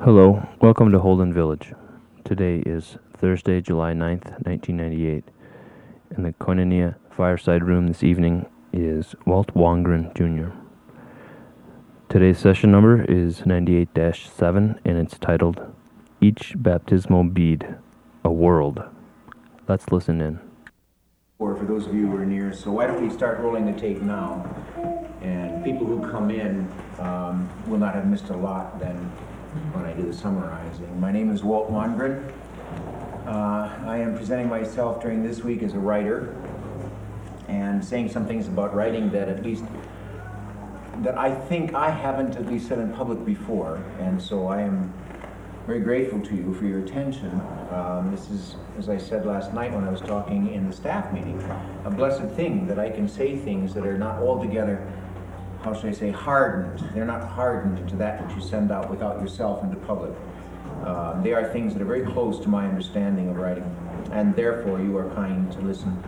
Hello, welcome to Holden Village. Today is Thursday, July 9th, 1998. In the Koinonia fireside room this evening is Walt Wongren Jr. Today's session number is 98-7 and it's titled Each Baptismal Bead, a World. Let's listen in. Or for those of you who are near, so why don't we start rolling the tape now? And people who come in will not have missed a lot then when I do the summarizing. My name is Walt Wongren. I am presenting myself during this week as a writer and saying some things about writing that I think I haven't at least said in public before, and so I am very grateful to you for your attention. This is, as I said last night when I was talking in the staff meeting, a blessed thing that I can say things that are not altogether, how should I say, hardened. They're not hardened to that which you send out without yourself into public. They are things that are very close to my understanding of writing, and therefore you are kind to listen.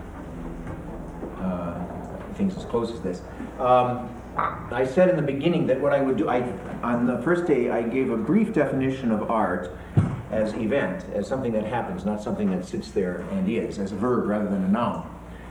Things as close as this. I said in the beginning that what I would do, on the first day I gave a brief definition of art as event, as something that happens, not something that sits there and is, as a verb rather than a noun.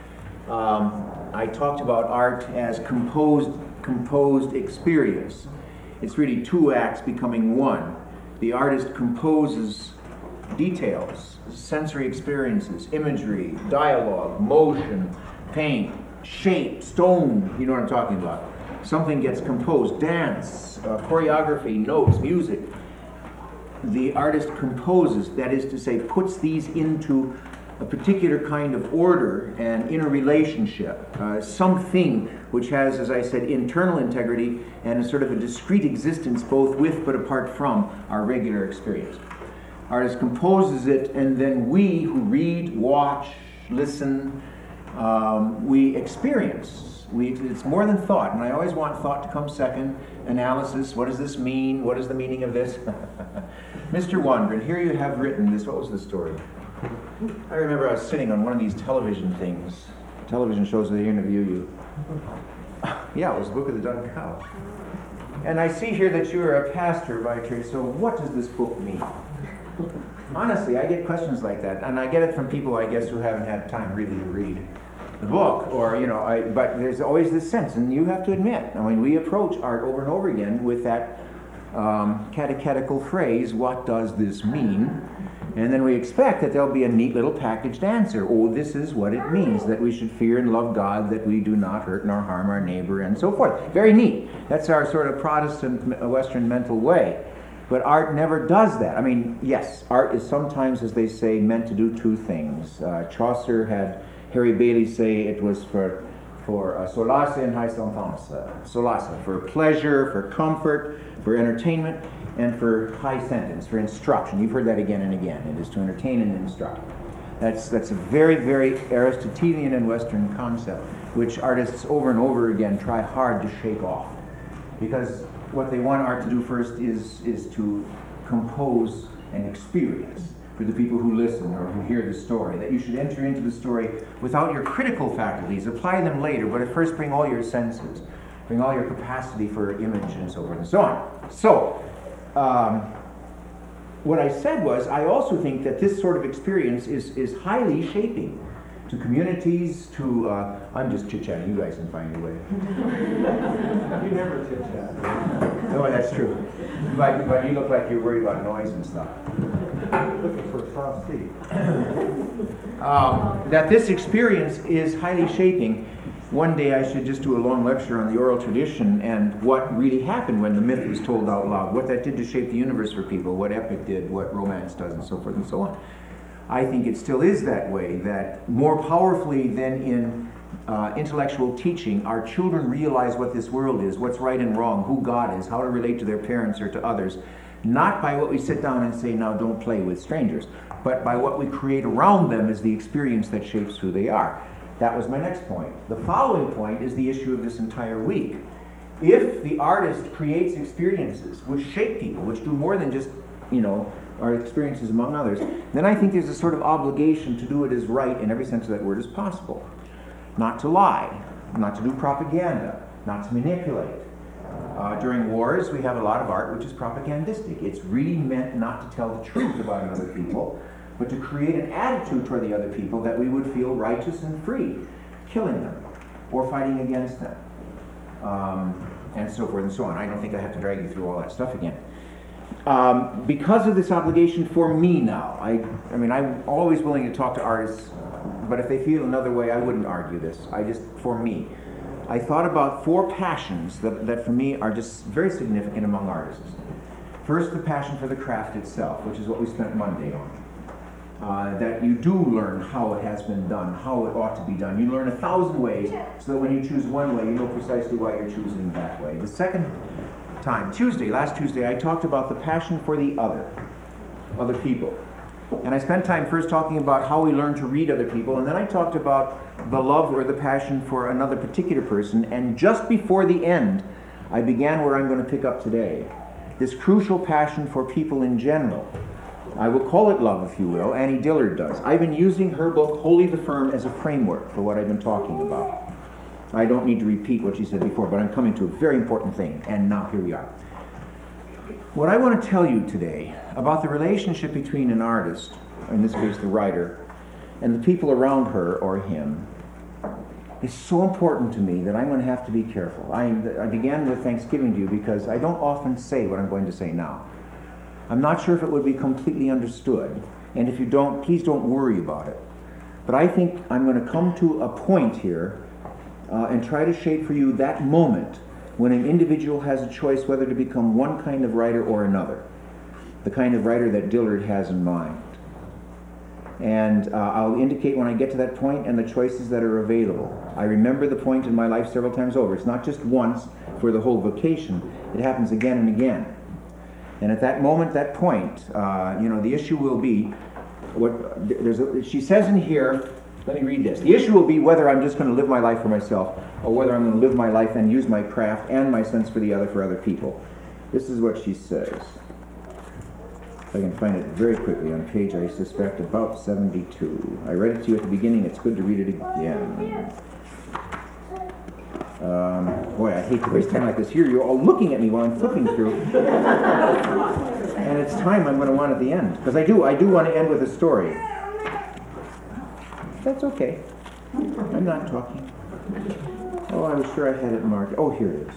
I talked about art as composed experience. It's really two acts becoming one. The artist composes details, sensory experiences, imagery, dialogue, motion, paint, shape, stone, you know what I'm talking about. Something gets composed, dance, choreography, notes, music. The artist composes, that is to say, puts these into a particular kind of order and in a relationship. Something which has, as I said, internal integrity and a sort of a discrete existence both with but apart from our regular experience. Artist composes it, and then we who read, watch, listen, we experience. It's more than thought, and I always want thought to come second. Analysis, what does this mean? What is the meaning of this? Mr. Wongren, here you have written this. What was the story? I remember I was sitting on one of these television things, television shows where they interview you. Yeah, it was the Book of the Dun Cow. And I see here that you are a pastor by trade, so what does this book mean? Honestly, I get questions like that, and I get it from people, I guess, who haven't had time really to read the book, or, but there's always this sense, and you have to admit, I mean, we approach art over and over again with that catechetical phrase, what does this mean? And then we expect that there'll be a neat little packaged answer. Oh, this is what it means, that we should fear and love God, that we do not hurt nor harm our neighbor, and so forth. Very neat. That's our sort of Protestant Western mental way. But art never does that. I mean, yes, art is sometimes, as they say, meant to do two things. Chaucer had Harry Bailey say it was for solace and high sentence. Solace, for pleasure, for comfort, for entertainment, and for high sentence, for instruction. You've heard that again and again. It is to entertain and instruct. That's a very, very Aristotelian and Western concept, which artists over and over again try hard to shake off. Because what they want art to do first is to compose an experience for the people who listen or who hear the story, that you should enter into the story without your critical faculties, apply them later, but at first bring all your senses, bring all your capacity for image and so forth and so on. So, what I said was, I also think that this sort of experience is highly shaping to communities, to, I'm just chit-chatting, you guys can find your way. You never chit-chat. No, that's true. But you look like you're worried about noise and stuff. Looking for a soft seat. That this experience is highly shaping. One day I should just do a long lecture on the oral tradition and what really happened when the myth was told out loud, what that did to shape the universe for people, what epic did, what romance does, and so forth and so on. I think it still is that way, that more powerfully than in intellectual teaching, our children realize what this world is, what's right and wrong, who God is, how to relate to their parents or to others, not by what we sit down and say, now don't play with strangers, but by what we create around them as the experience that shapes who they are. That was my next point. The following point is the issue of this entire week. If the artist creates experiences which shape people, which do more than just, our experiences among others, then I think there's a sort of obligation to do it as right in every sense of that word as possible. Not to lie, not to do propaganda, not to manipulate, During wars, we have a lot of art which is propagandistic. It's really meant not to tell the truth about other people, but to create an attitude toward the other people that we would feel righteous and free, killing them or fighting against them, and so forth and so on. I don't think I have to drag you through all that stuff again. Because of this obligation for me now, I mean, I'm always willing to talk to artists, but if they feel another way, I wouldn't argue this. For me, I thought about 4 passions that for me are just very significant among artists. First, the passion for the craft itself, which is what we spent Monday on. That you do learn how it has been done, how it ought to be done. You learn 1,000 ways, so that when you choose one way, you know precisely why you're choosing that way. The second time, last Tuesday, I talked about the passion for the other people. And I spent time first talking about how we learn to read other people, and then I talked about the love or the passion for another particular person, and just before the end, I began where I'm going to pick up today. This crucial passion for people in general. I will call it love, if you will. Annie Dillard does. I've been using her book, Wholly the Firm, as a framework for what I've been talking about. I don't need to repeat what she said before, but I'm coming to a very important thing, and now here we are. What I want to tell you today about the relationship between an artist, in this case the writer, and the people around her or him is so important to me that I'm going to have to be careful. I began with thanksgiving to you because I don't often say what I'm going to say now. I'm not sure if it would be completely understood, and if you don't, please don't worry about it. But I think I'm going to come to a point here and try to shape for you that moment when an individual has a choice whether to become one kind of writer or another, the kind of writer that Dillard has in mind. And I'll indicate when I get to that point and the choices that are available. I remember the point in my life several times over. It's not just once for the whole vocation. It happens again and again. And at that moment, that point, the issue will be, she says in here, let me read this. The issue will be whether I'm just going to live my life for myself or whether I'm going to live my life and use my craft and my sense for other people. This is what she says. If I can find it very quickly on page, I suspect, about 72. I read it to you at the beginning. It's good to read it again. Boy, I hate to waste time like this. Here, you're all looking at me while I'm flipping through. And it's time I'm going to want at the end. Because I do want to end with a story. That's okay. I'm not talking. Oh, I was sure I had it marked. Oh, here it is.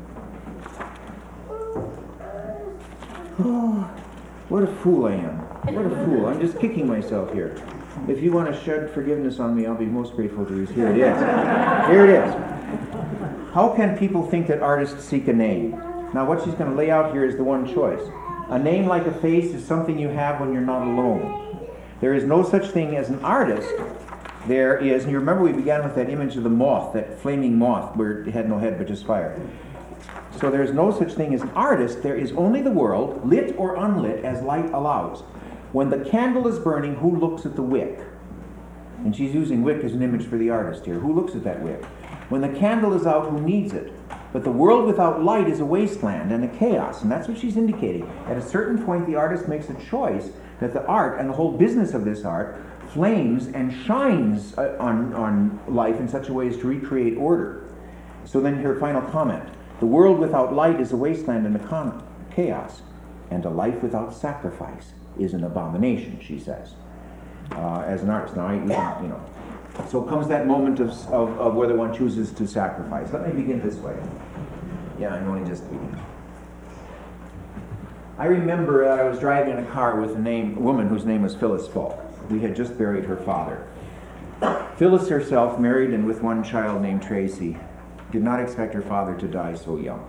Oh, what a fool I am. What a fool. I'm just kicking myself here. If you want to shed forgiveness on me, I'll be most grateful to you. Here it is. Here it is. How can people think that artists seek a name? Now, what she's going to lay out here is the one choice. A name like a face is something you have when you're not alone. There is no such thing as an artist. There is, and you remember we began with that image of the moth, that flaming moth where it had no head but just fire. So there's no such thing as an artist. There is only the world, lit or unlit as light allows. When the candle is burning, who looks at the wick? And she's using wick as an image for the artist here. Who looks at that wick? When the candle is out, who needs it? But the world without light is a wasteland and a chaos, and that's what she's indicating. At a certain point, the artist makes a choice that the art and the whole business of this art flames and shines on life in such a way as to recreate order. So then her final comment. The world without light is a wasteland and a chaos, and a life without sacrifice is an abomination, she says, as an artist. Now, so comes that moment of whether one chooses to sacrifice. Let me begin this way. Yeah, I'm only just beginning. I remember I was driving in a car with a woman whose name was Phyllis Falk. We had just buried her father. Phyllis herself, married and with one child named Tracy, did not expect her father to die so young.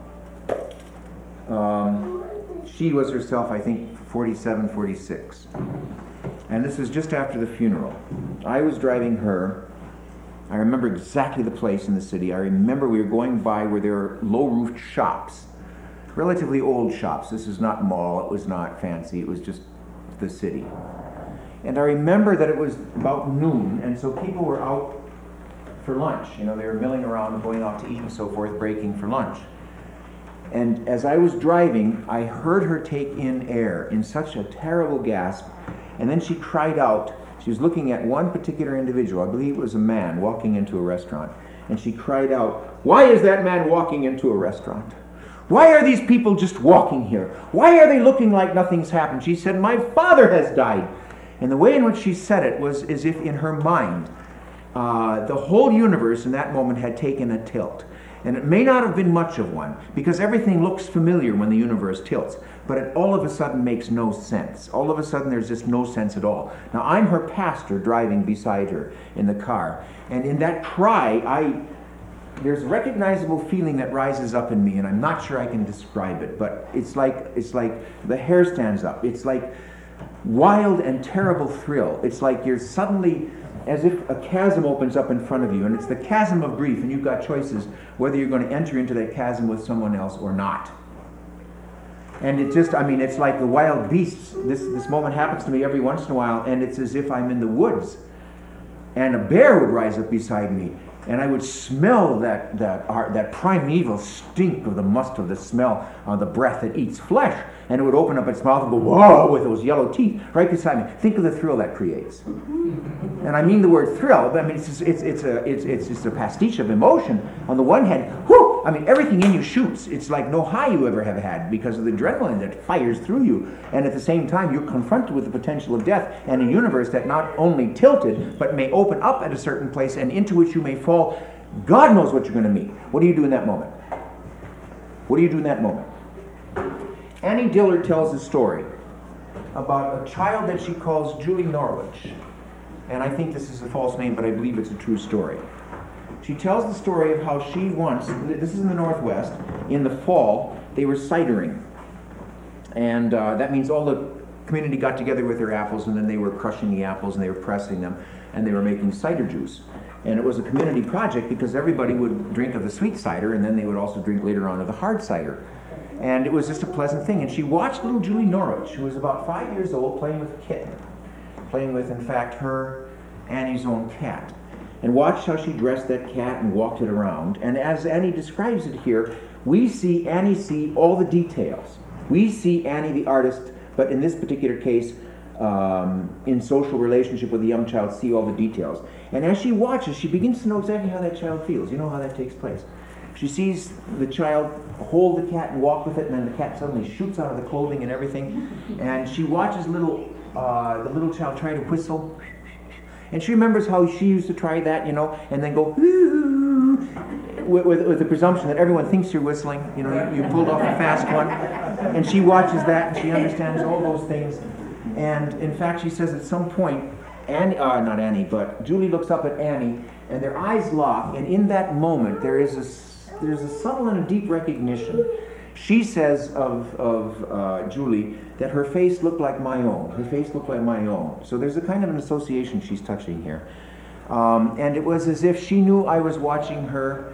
She was herself, I think, 47, 46. And this was just after the funeral. I was driving her. I remember exactly the place in the city. I remember we were going by where there were low-roofed shops, relatively old shops. This is not mall, it was not fancy, it was just the city. And I remember that it was about noon, and so people were out for lunch. They were milling around, going out to eat and so forth, breaking for lunch. And as I was driving, I heard her take in air in such a terrible gasp, and then she cried out. She was looking at one particular individual, I believe it was a man, walking into a restaurant, and she cried out, "Why is that man walking into a restaurant? Why are these people just walking here? Why are they looking like nothing's happened? She said, my father has died. And the way in which she said it was as if in her mind, the whole universe in that moment had taken a tilt. And it may not have been much of one, because everything looks familiar when the universe tilts, but it all of a sudden makes no sense. All of a sudden there's just no sense at all. Now I'm her pastor driving beside her in the car, and in that cry, there's a recognizable feeling that rises up in me, and I'm not sure I can describe it, but it's like the hair stands up. It's like wild and terrible thrill. It's like you're suddenly, as if a chasm opens up in front of you, and it's the chasm of grief, and you've got choices whether you're going to enter into that chasm with someone else or not. And it just, it's like the wild beasts. This moment happens to me every once in a while, and it's as if I'm in the woods, and a bear would rise up beside me, and I would smell that primeval stink of the must of the smell of the breath that eats flesh, and it would open up its mouth and go, whoa, with those yellow teeth right beside me. Think of the thrill that creates. And I mean the word thrill, but it's just a pastiche of emotion. On the one hand, whoo, everything in you shoots. It's like no high you ever have had because of the adrenaline that fires through you. And at the same time, you're confronted with the potential of death and a universe that not only tilted, but may open up at a certain place and into which you may fall. God knows what you're going to meet. What do you do in that moment? What do you do in that moment? Annie Dillard tells a story about a child that she calls Julie Norwich. And I think this is a false name, but I believe it's a true story. She tells the story of how she once, this is in the Northwest, in the fall, they were cidering. And that means all the community got together with their apples, and then they were crushing the apples, and they were pressing them, and they were making cider juice. And it was a community project because everybody would drink of the sweet cider, and then they would also drink later on of the hard cider. And it was just a pleasant thing. And she watched little Julie Norwich, who was about 5 years old, playing with a kitten. Playing with, in fact, her, Annie's own cat. And watched how she dressed that cat and walked it around. And as Annie describes it here, Annie see all the details. We see Annie the artist, but in this particular case, in social relationship with a young child, see all the details. And as she watches, she begins to know exactly how that child feels. You know how that takes place. She sees the child hold the cat and walk with it, and then the cat suddenly shoots out of the clothing and everything. And she watches the little child try to whistle. And she remembers how she used to try that, and then go, with the presumption that everyone thinks you're whistling. You pulled off a fast one. And she watches that, and she understands all those things. And in fact, she says at some point, not Annie, but Julie looks up at Annie, and their eyes lock, and in that moment, there's a subtle and a deep recognition. She says of Julie that her face looked like my own. Her face looked like my own. So there's a kind of an association she's touching here. And it was as if she knew I was watching her,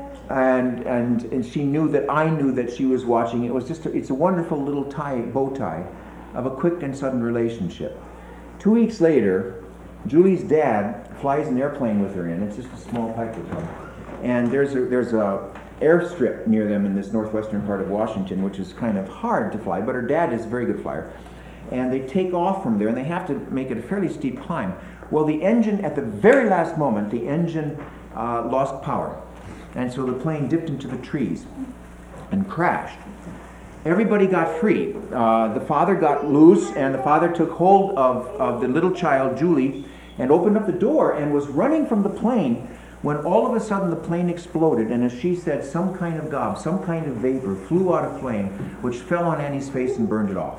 and she knew that I knew that she was watching. It's a wonderful little bow tie of a quick and sudden relationship. 2 weeks later, Julie's dad flies an airplane with her in. It's just a small Piper plane. And there's a airstrip near them in this northwestern part of Washington, which is kind of hard to fly, but her dad is a very good flyer. And they take off from there, and they have to make it a fairly steep climb. Well, the engine, at the very last moment, the engine lost power. And so the plane dipped into the trees and crashed. Everybody got free. The father got loose, and the father took hold of the little child, Julie, and opened up the door and was running from the plane when all of a sudden the plane exploded, and as she said, some kind of gob, some kind of vapor flew out of flame, which fell on Annie's face and burned it off.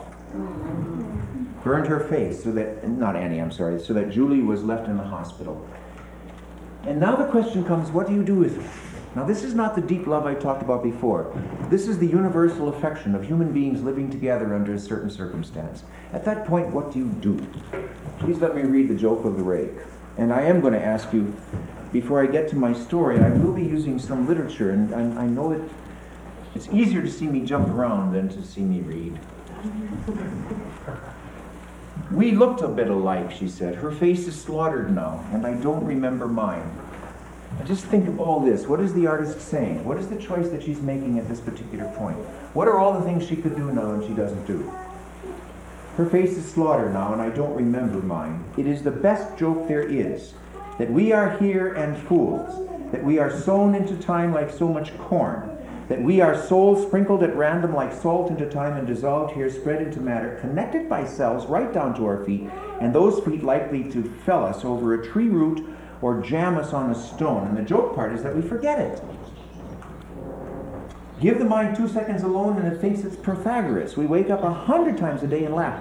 Burned her face, so that Julie was left in the hospital. And now the question comes, what do you do with her? Now this is not the deep love I talked about before. This is the universal affection of human beings living together under a certain circumstance. At that point, what do you do? Please let me read the joke of the rake. And I am going to ask you, before I get to my story, I will be using some literature, and I know that it's easier to see me jump around than to see me read. We looked a bit alike, she said. Her face is slaughtered now, and I don't remember mine. I just think of all this. What is the artist saying? What is the choice that she's making at this particular point? What are all the things she could do now and she doesn't do? Her face is slaughtered now, and I don't remember mine. It is the best joke there is, that we are here and fools, that we are sown into time like so much corn, That we are souls sprinkled at random like salt into time and dissolved here, spread into matter, connected by cells right down to our feet, and those feet likely to fell us over a tree root or jam us on a stone. And the joke part is that we forget it. Give the mind 2 seconds alone and it thinks it's Pythagoras. We wake up 100 times a day and laugh.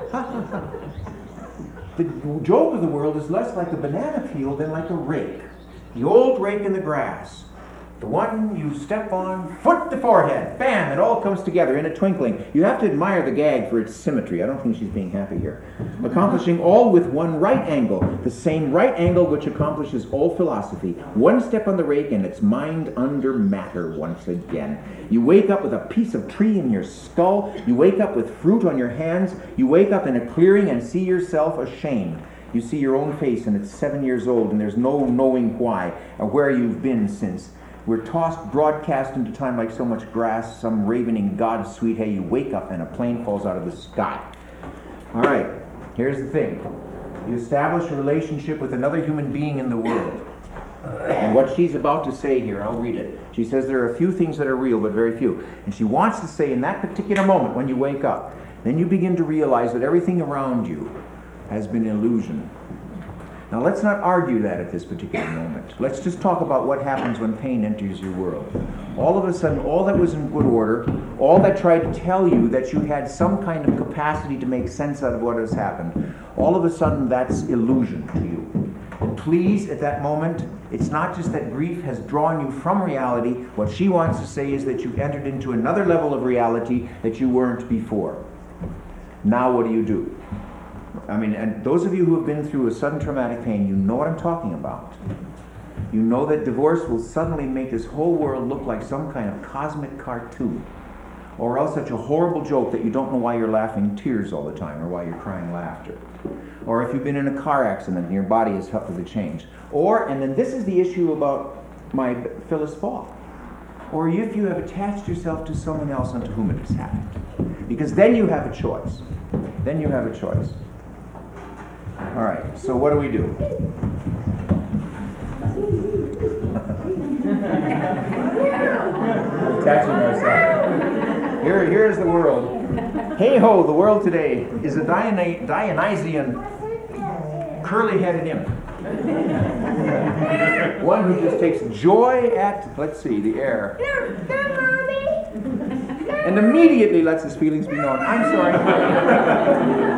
The joke of the world is less like a banana peel than like a rake. The old rake in the grass. The one you step on, foot to forehead, bam, it all comes together in a twinkling. You have to admire the gag for its symmetry. I don't think she's being happy here. Accomplishing all with one right angle, the same right angle which accomplishes all philosophy. One step on the rake and it's mind under matter once again. You wake up with a piece of tree in your skull. You wake up with fruit on your hands. You wake up in a clearing and see yourself ashamed. You see your own face and it's 7 years old and there's no knowing why or where you've been since. We're tossed broadcast into time like so much grass, some ravening God's sweet hay. You wake up and a plane falls out of the sky. All right, here's the thing. You establish a relationship with another human being in the world. And what she's about to say here, I'll read it. She says there are a few things that are real, but very few. And she wants to say in that particular moment when you wake up, then you begin to realize that everything around you has been illusion. Now let's not argue that at this particular moment. Let's just talk about what happens when pain enters your world. All of a sudden, all that was in good order, all that tried to tell you that you had some kind of capacity to make sense out of what has happened, all of a sudden that's illusion to you. And please, at that moment, it's not just that grief has drawn you from reality. What she wants to say is that you've entered into another level of reality that you weren't before. Now what do? I mean, and those of you who have been through a sudden traumatic pain, you know what I'm talking about. You know that divorce will suddenly make this whole world look like some kind of cosmic cartoon. Or else such a horrible joke that you don't know why you're laughing tears all the time or why you're crying laughter. Or if you've been in a car accident and your body has helped with the change. Or, and then this is the issue about my Phyllis fall. Or if you have attached yourself to someone else unto whom it has happened. Because then you have a choice. Then you have a choice. All right, so what do we do? Attaching ourselves. Here is the world. Hey ho, the world today is a Dionysian, curly-headed imp. One who just takes joy at, let's see, the air. And immediately lets his feelings be known. I'm sorry.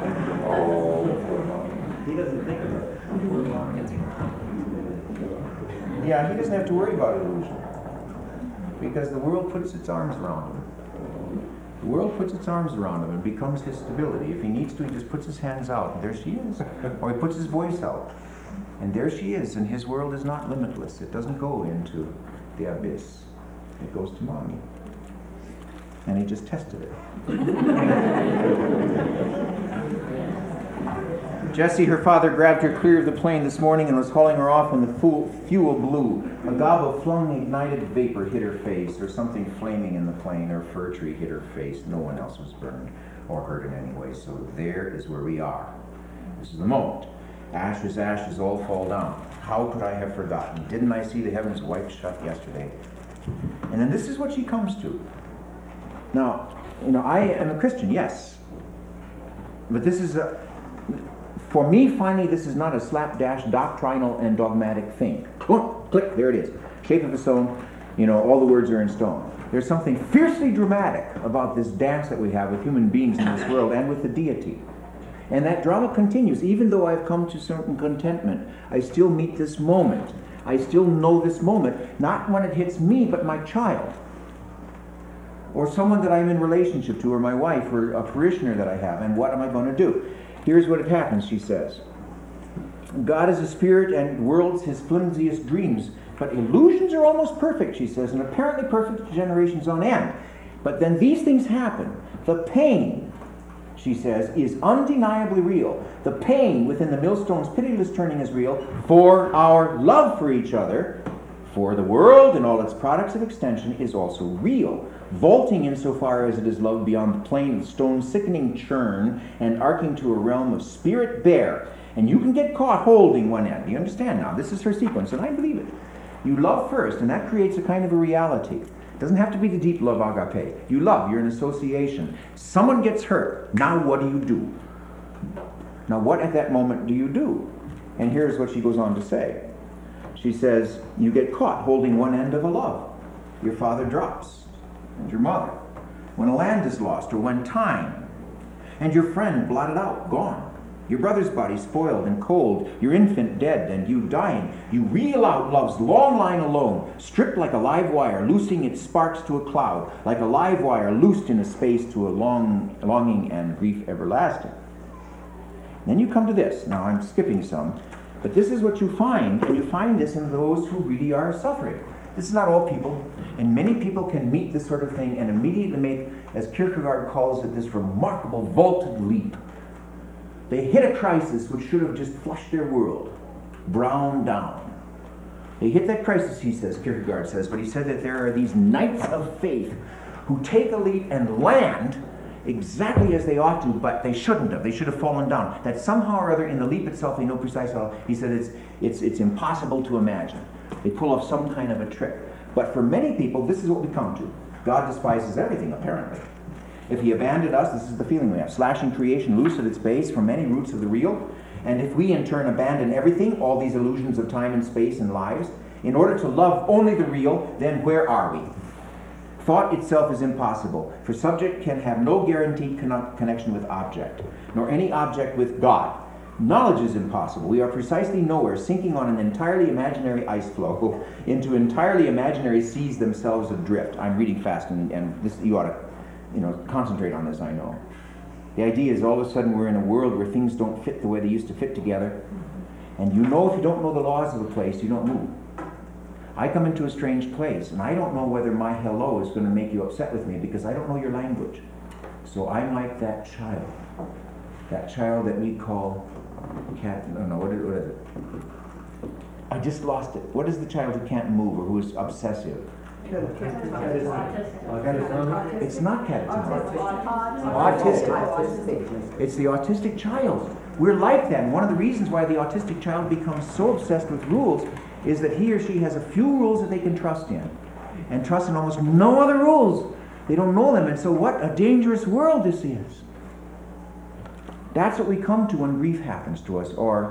Yeah, he doesn't have to worry about illusion. Because the world puts its arms around him. The world puts its arms around him and becomes his stability. If he needs to, he just puts his hands out, and there she is. Or he puts his voice out, and there she is. And his world is not limitless. It doesn't go into the abyss. It goes to mommy. And he just tested it. Jessie, her father, grabbed her clear of the plane this morning and was hauling her off when the fuel blew. A gob of flung ignited vapor hit her face, or something flaming in the plane, or fir tree hit her face. No one else was burned or hurt in any way. So there is where we are. This is the moment. Ashes, ashes, all fall down. How could I have forgotten? Didn't I see the heavens wiped shut yesterday? And then this is what she comes to. Now, I am a Christian, yes. But this is for me, finally, this is not a slapdash doctrinal and dogmatic thing. Click, there it is. Shape of a stone, all the words are in stone. There's something fiercely dramatic about this dance that we have with human beings in this world and with the deity. And that drama continues. Even though I've come to certain contentment, I still meet this moment. I still know this moment, not when it hits me, but my child. Or someone that I'm in relationship to, or my wife, or a parishioner that I have, and what am I going to do? Here's what it happens, she says. God is a spirit and worlds his flimsiest dreams, but illusions are almost perfect, she says, and apparently perfect generations on end. But then these things happen. The pain, she says, is undeniably real. The pain within the millstone's pitiless turning is real for our love for each other, for the world and all its products of extension is also real. Vaulting insofar as it is loved beyond the plane of stone's sickening churn and arcing to a realm of spirit bare. And you can get caught holding one end. You understand now? This is her sequence, and I believe it. You love first, and that creates a kind of a reality. It doesn't have to be the deep love, agape. You love, you're in association. Someone gets hurt. Now what do? Now what at that moment do you do? And here's what she goes on to say. She says, you get caught holding one end of a love. Your father drops, and your mother. When a land is lost, or when time, and your friend blotted out, gone. Your brother's body spoiled and cold, your infant dead, and you dying. You reel out love's long line alone, stripped like a live wire, loosing its sparks to a cloud, like a live wire loosed in a space to a longing and grief everlasting. Then you come to this. Now I'm skipping some, but this is what you find, and you find this in those who really are suffering. This is not all people, and many people can meet this sort of thing and immediately make, as Kierkegaard calls it, this remarkable vaulted leap. They hit a crisis which should have just flushed their world, brown down. They hit that crisis, he says, Kierkegaard says, but he said that there are these knights of faith who take a leap and land exactly as they ought to, but they shouldn't have. They should have fallen down. That somehow or other in the leap itself, they know precisely how. He said it's impossible to imagine. They pull off some kind of a trick. But for many people, this is what we come to. God despises everything, apparently. If he abandoned us, this is the feeling we have, slashing creation loose at its base from many roots of the real. And if we in turn abandon everything, all these illusions of time and space and lives, in order to love only the real, then where are we? Thought itself is impossible, for subject can have no guaranteed connection with object, nor any object with God. Knowledge is impossible. We are precisely nowhere, sinking on an entirely imaginary ice floe into entirely imaginary seas themselves adrift. I'm reading fast, and this you ought to, concentrate on this. I know. The idea is all of a sudden we're in a world where things don't fit the way they used to fit together, and if you don't know the laws of the place, you don't move. I come into a strange place, and I don't know whether my hello is going to make you upset with me because I don't know your language. So I'm like that child that we call what is it? I just lost it. What is the child who can't move or who is obsessive? It's not catatonic. Autistic. It's the autistic child. We're like that. And one of the reasons why the autistic child becomes so obsessed with rules is that he or she has a few rules that they can trust in, and trust in almost no other rules. They don't know them, and so what a dangerous world this is. That's what we come to when grief happens to us, or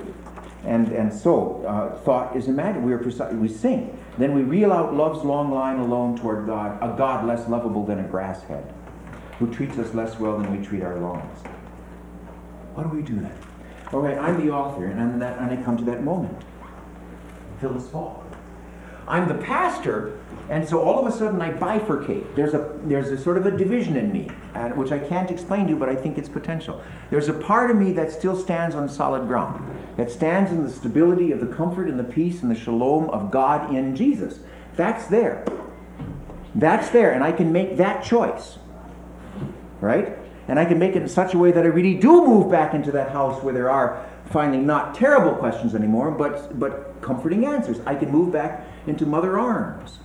so thought is imagined. We sing. Then we reel out love's long line alone toward God, a God less lovable than a grass head, who treats us less well than we treat our lawns. Why do we do that? All right, I'm the author, and I come to that moment. Phyllis Fall. I'm the pastor, and so all of a sudden I bifurcate. There's a sort of a division in me, which I can't explain to you, but I think it's potential. There's a part of me that still stands on solid ground, that stands in the stability of the comfort and the peace and the shalom of God in Jesus. That's there. That's there, and I can make that choice. Right? And I can make it in such a way that I really do move back into that house where there are finally not terrible questions anymore, but comforting answers. I can move back into mother arms.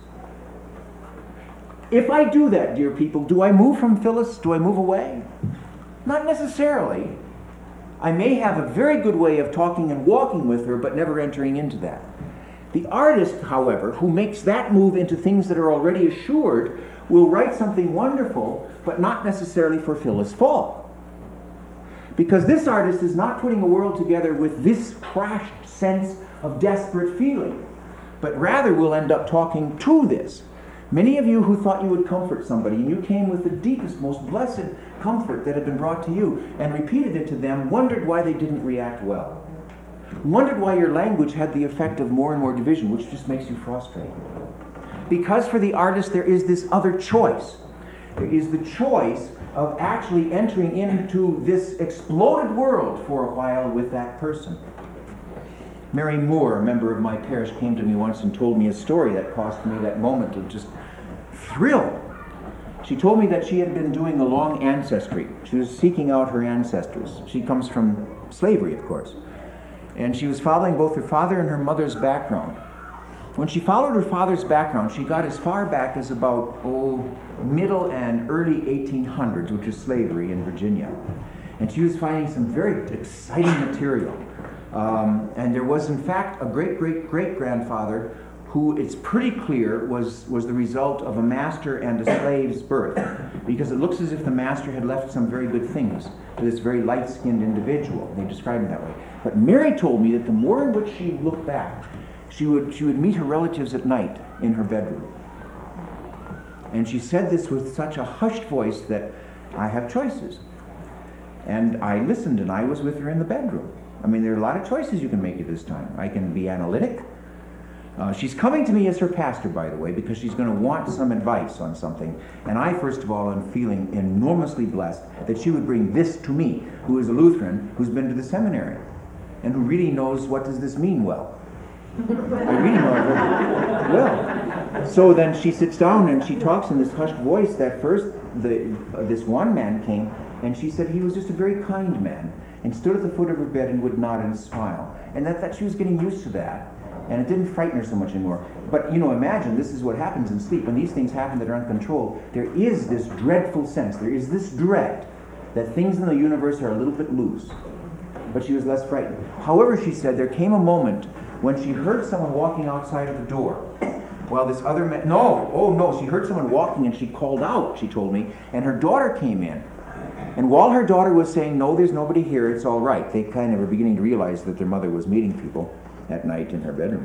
If I do that, dear people, do I move from Phyllis? Do I move away? Not necessarily. I may have a very good way of talking and walking with her, but never entering into that. The artist, however, who makes that move into things that are already assured, will write something wonderful, but not necessarily for Phyllis Fall. Because this artist is not putting a world together with this crashed sense of desperate feeling, but rather will end up talking to this. Many of you who thought you would comfort somebody, and you came with the deepest, most blessed comfort that had been brought to you, and repeated it to them, wondered why they didn't react well. Wondered why your language had the effect of more and more division, which just makes you frustrated. Because for the artist there is this other choice. There is the choice of actually entering into this exploded world for a while with that person. Mary Moore, a member of my parish, came to me once and told me a story that caused me that moment of just thrill. She told me that she had been doing a long ancestry. She was seeking out her ancestors. She comes from slavery, of course. And she was following both her father and her mother's background. When she followed her father's background, she got as far back as about, middle and early 1800s, which is slavery in Virginia. And she was finding some very exciting material. And there was, in fact, a great-great-great-grandfather who it's pretty clear was the result of a master and a slave's birth, because it looks as if the master had left some very good things to this very light-skinned individual. They described him that way. But Mary told me that the more in which she looked back, she would meet her relatives at night in her bedroom. And she said this with such a hushed voice that I have choices. And I listened, and I was with her in the bedroom. I mean, there are a lot of choices you can make at this time. I can be analytic. She's coming to me as her pastor, by the way, because she's going to want some advice on something. And I, first of all, am feeling enormously blessed that she would bring this to me, who is a Lutheran, who's been to the seminary, and who really knows what does this mean well. I really know it very well. So then she sits down and she talks in this hushed voice. That first, this one man came, and she said he was just a very kind man, and stood at the foot of her bed and would nod and smile. And that she was getting used to that. And it didn't frighten her so much anymore. But, imagine this is what happens in sleep. When these things happen that are uncontrolled, there is this dreadful sense, there is this dread that things in the universe are a little bit loose. But she was less frightened. However, she said, there came a moment when she heard someone walking outside of the door. While this other man, she heard someone walking and she called out, she told me, and her daughter came in. And while her daughter was saying, no, there's nobody here, it's all right, they kind of were beginning to realize that their mother was meeting people at night in her bedroom.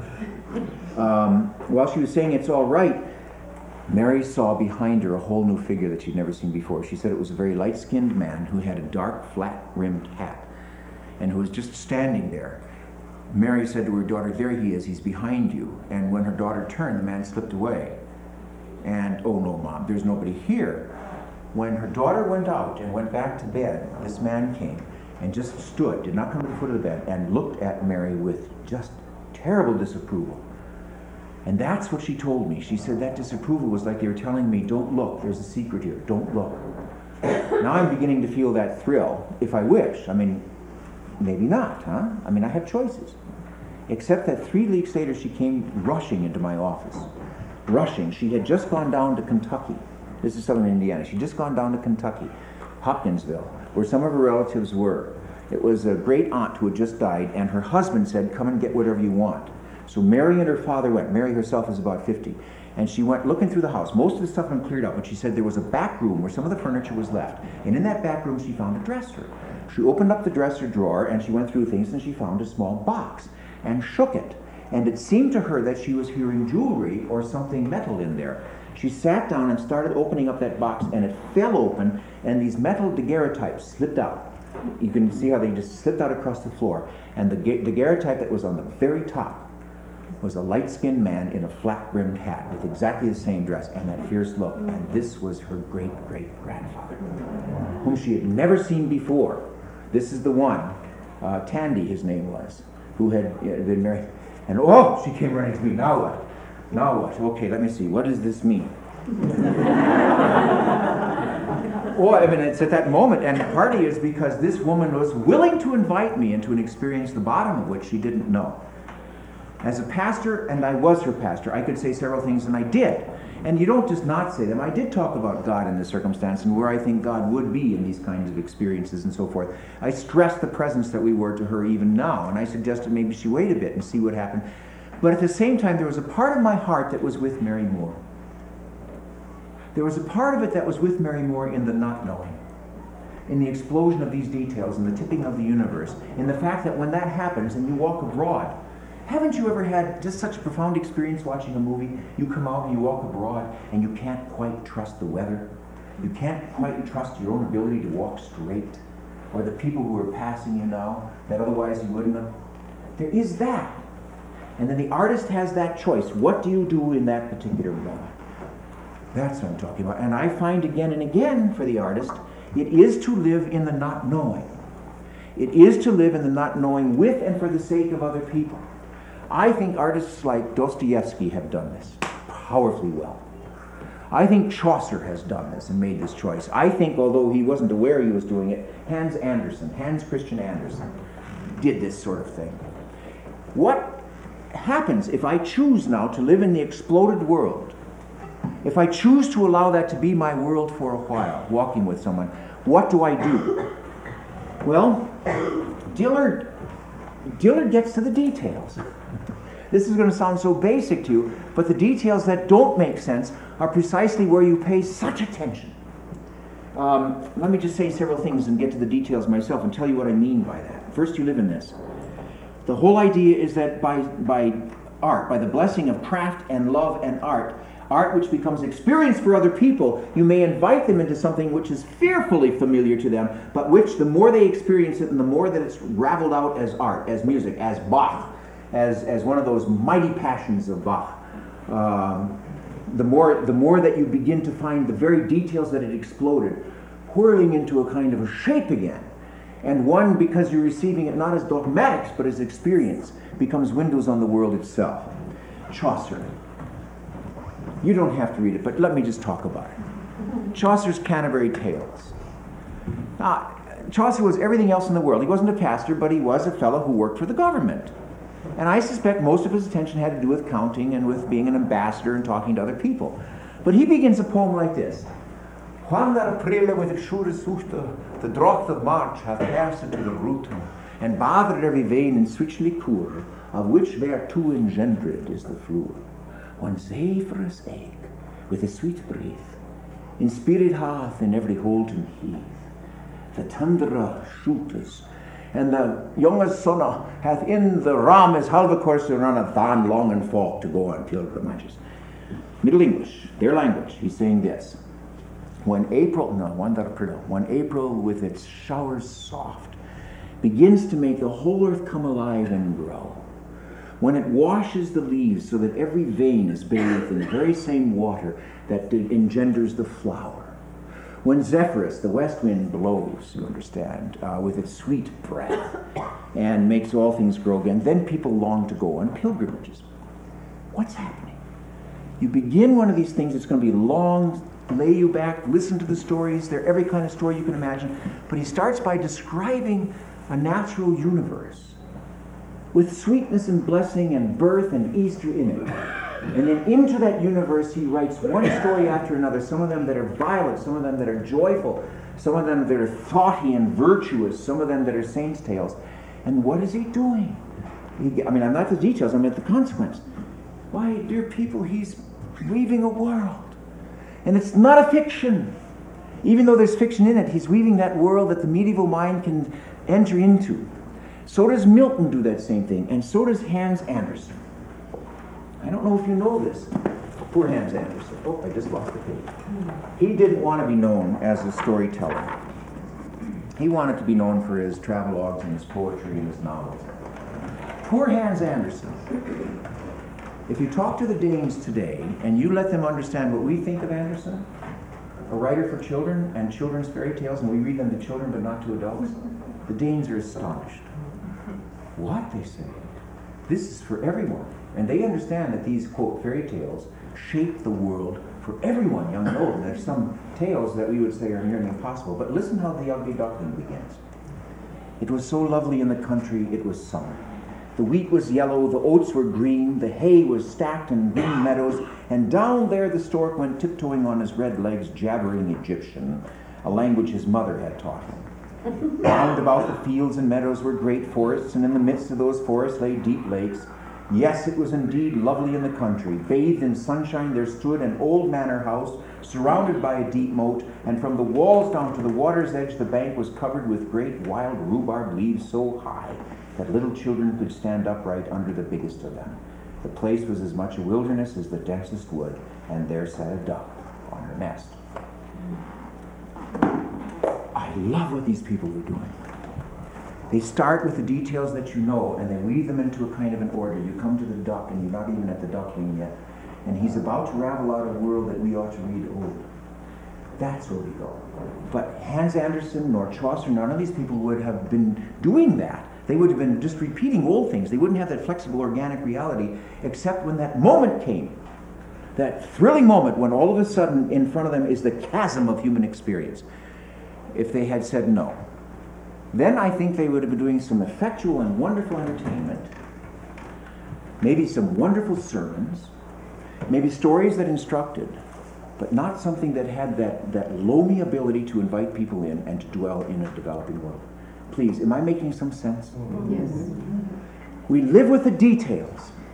While she was saying it's all right, Mary saw behind her a whole new figure that she'd never seen before. She said it was a very light-skinned man who had a dark, flat-rimmed hat and who was just standing there. Mary said to her daughter, there he is, he's behind you. And when her daughter turned, the man slipped away. And, oh no, Mom, there's nobody here. When her daughter went out and went back to bed, this man came and just stood, did not come to the foot of the bed, and looked at Mary with just terrible disapproval. And that's what she told me. She said that disapproval was like they were telling me, don't look, there's a secret here, don't look. Now I'm beginning to feel that thrill, if I wish. I mean, maybe not, huh? I mean, I have choices. Except that 3 weeks later she came rushing into my office. Rushing. She had just gone down to Kentucky. This is southern Indiana. She'd just gone down to Kentucky, Hopkinsville, where some of her relatives were. It was a great aunt who had just died, and her husband said, come and get whatever you want. So Mary and her father went. Mary herself is about 50. And she went looking through the house. Most of the stuff had been cleared out, but she said there was a back room where some of the furniture was left. And in that back room she found a dresser. She opened up the dresser drawer, and she went through things, and she found a small box, and shook it. And it seemed to her that she was hearing jewelry or something metal in there. She sat down and started opening up that box, and it fell open, and these metal daguerreotypes slipped out. You can see how they just slipped out across the floor. And the daguerreotype that was on the very top was a light-skinned man in a flat-brimmed hat with exactly the same dress and that fierce look. And this was her great-great-grandfather, whom she had never seen before. This is the one, Tandy, his name was, who had been married. And she came running to me. Now what? Now what? Okay, let me see. What does this mean? It's at that moment, and partly is because this woman was willing to invite me into an experience the bottom of which she didn't know. As a pastor, and I was her pastor, I could say several things, and I did. And you don't just not say them. I did talk about God in this circumstance and where I think God would be in these kinds of experiences and so forth. I stressed the presence that we were to her even now, and I suggested maybe she wait a bit and see what happened. But at the same time, there was a part of my heart that was with Mary Moore. There was a part of it that was with Mary Moore in the not knowing, in the explosion of these details, in the tipping of the universe, in the fact that when that happens and you walk abroad, haven't you ever had just such a profound experience watching a movie? You come out and you walk abroad and you can't quite trust the weather. You can't quite trust your own ability to walk straight, or the people who are passing you now that otherwise you wouldn't have. There is that. And then the artist has that choice. What do you do in that particular moment? That's what I'm talking about. And I find again and again for the artist, it is to live in the not knowing. It is to live in the not knowing with and for the sake of other people. I think artists like Dostoevsky have done this powerfully well. I think Chaucer has done this and made this choice. I think, although he wasn't aware he was doing it, Hans Christian Andersen, did this sort of thing. What happens if I choose now to live in the exploded world? If I choose to allow that to be my world for a while, walking with someone, what do I do? Well, Dillard gets to the details. This is going to sound so basic to you, but the details that don't make sense are precisely where you pay such attention. Let me just say several things and get to the details myself and tell you what I mean by that. First, you live in this. The whole idea is that by art, by the blessing of craft and love and art which becomes experience for other people, you may invite them into something which is fearfully familiar to them, but which the more they experience it and the more that it's raveled out as art, as music, as Bach, as one of those mighty passions of Bach, the more that you begin to find the very details that it exploded whirling into a kind of a shape again. And one, because you're receiving it not as dogmatics but as experience, becomes windows on the world itself. Chaucer. You don't have to read it, but let me just talk about it. Chaucer's Canterbury Tales. Chaucer was everything else in the world. He wasn't a pastor, but he was a fellow who worked for the government. And I suspect most of his attention had to do with counting and with being an ambassador and talking to other people. But he begins a poem like this. Juan der Prille with the Schure suchte, the drocht of March hath passed to the root, and bathered every vein in switch liqueur, of which thereto engendred is the fluor. One saphorous egg with a sweet breath, in spirit hath in every holden heath. The tundra shooters, and the youngest son hath in the ram as halve course to run a van long and folk to go on pilgrimages. Middle English, their language, he's saying this. When April with its showers soft begins to make the whole earth come alive and grow, when it washes the leaves so that every vein is bathed in the very same water that engenders the flower, when Zephyrus, the west wind, blows, you understand, with its sweet breath and makes all things grow again, then people long to go on pilgrimages. What's happening? You begin one of these things, it's going to be long, lay you back, listen to the stories, they're every kind of story you can imagine, but he starts by describing a natural universe with sweetness and blessing and birth and Easter in it. And then into that universe he writes one story after another, some of them that are violent, some of them that are joyful, some of them that are thoughty and virtuous, some of them that are saints' tales. And what is he doing? I'm not the details, I'm at the consequence. Why, dear people, he's weaving a world. And it's not a fiction. Even though there's fiction in it, he's weaving that world that the medieval mind can enter into. So does Milton do that same thing, and so does Hans Andersen. I don't know if you know this. Poor Hans Andersen. Oh, I just lost the page. He didn't want to be known as a storyteller. He wanted to be known for his travelogues and his poetry and his novels. Poor Hans Andersen. If you talk to the Danes today and you let them understand what we think of Andersen, a writer for children and children's fairy tales, and we read them to children but not to adults, the Danes are astonished. What? They say. This is for everyone. And they understand that these, quote, fairy tales shape the world for everyone, young and old. And there's some tales that we would say are nearly impossible. But listen how The Ugly Duckling begins. It was so lovely in the country, it was summer. The wheat was yellow, the oats were green, the hay was stacked in green meadows, and down there the stork went tiptoeing on his red legs, jabbering Egyptian, a language his mother had taught him. Round about the fields and meadows were great forests, and in the midst of those forests lay deep lakes. Yes, it was indeed lovely in the country. Bathed in sunshine there stood an old manor house, surrounded by a deep moat, and from the walls down to the water's edge the bank was covered with great wild rhubarb leaves so high that little children could stand upright under the biggest of them. The place was as much a wilderness as the densest wood, and there sat a duck on her nest. I love what these people are doing. They start with the details that you know, and they weave them into a kind of an order. You come to the duck, and you're not even at the duckling yet, and he's about to ravel out a world that we ought to read over. That's where we go. But Hans Andersen nor Chaucer, none of these people would have been doing that. They would have been just repeating old things. They wouldn't have that flexible, organic reality, except when that moment came. That thrilling moment when all of a sudden in front of them is the chasm of human experience. If they had said no, then I think they would have been doing some effectual and wonderful entertainment, maybe some wonderful sermons, maybe stories that instructed, but not something that had that loamy ability to invite people in and to dwell in a developing world. Please, am I making some sense? Yes. We live with the details.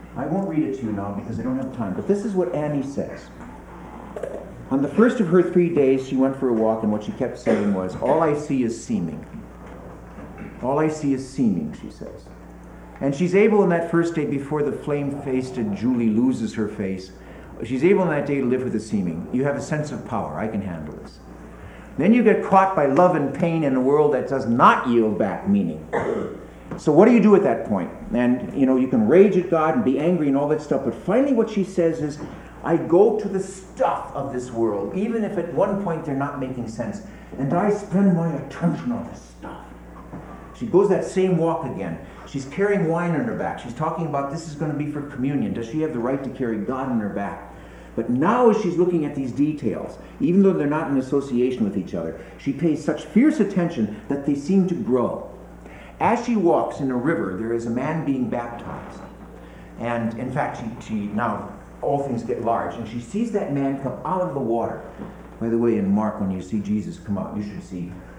I won't read it to you now because I don't have time, but this is what Annie says. On the first of her 3 days, she went for a walk, and what she kept saying was, all I see is seeming. All I see is seeming, she says. And she's able on that first day, before the flame-faced Julie loses her face, she's able on that day to live with the seeming. You have a sense of power. I can handle this. Then you get caught by love and pain in a world that does not yield back meaning. So what do you do at that point? And, you can rage at God and be angry and all that stuff, but finally what she says is, I go to the stuff of this world, even if at one point they're not making sense, and I spend my attention on this stuff. She goes that same walk again. She's carrying wine on her back. She's talking about this is going to be for communion. Does she have the right to carry God on her back? But now as she's looking at these details, even though they're not in association with each other, she pays such fierce attention that they seem to grow. As she walks in a river, there is a man being baptized. And in fact, she now, all things get large, and she sees that man come out of the water. By the way, in Mark, when you see Jesus come out, you should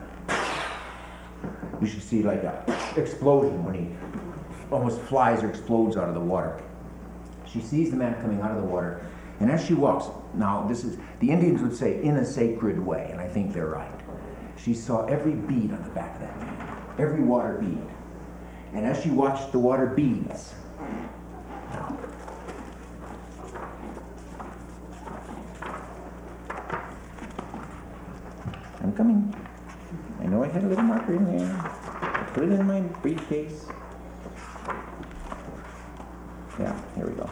see like an explosion when he almost flies or explodes out of the water. She sees the man coming out of the water, and as she walks, now this is, the Indians would say, in a sacred way, and I think they're right. She saw every bead on the back of that man, every water bead. And as she watched the water beads, I'm coming. I know I had a little marker in there. I put it in my briefcase. Yeah, here we go.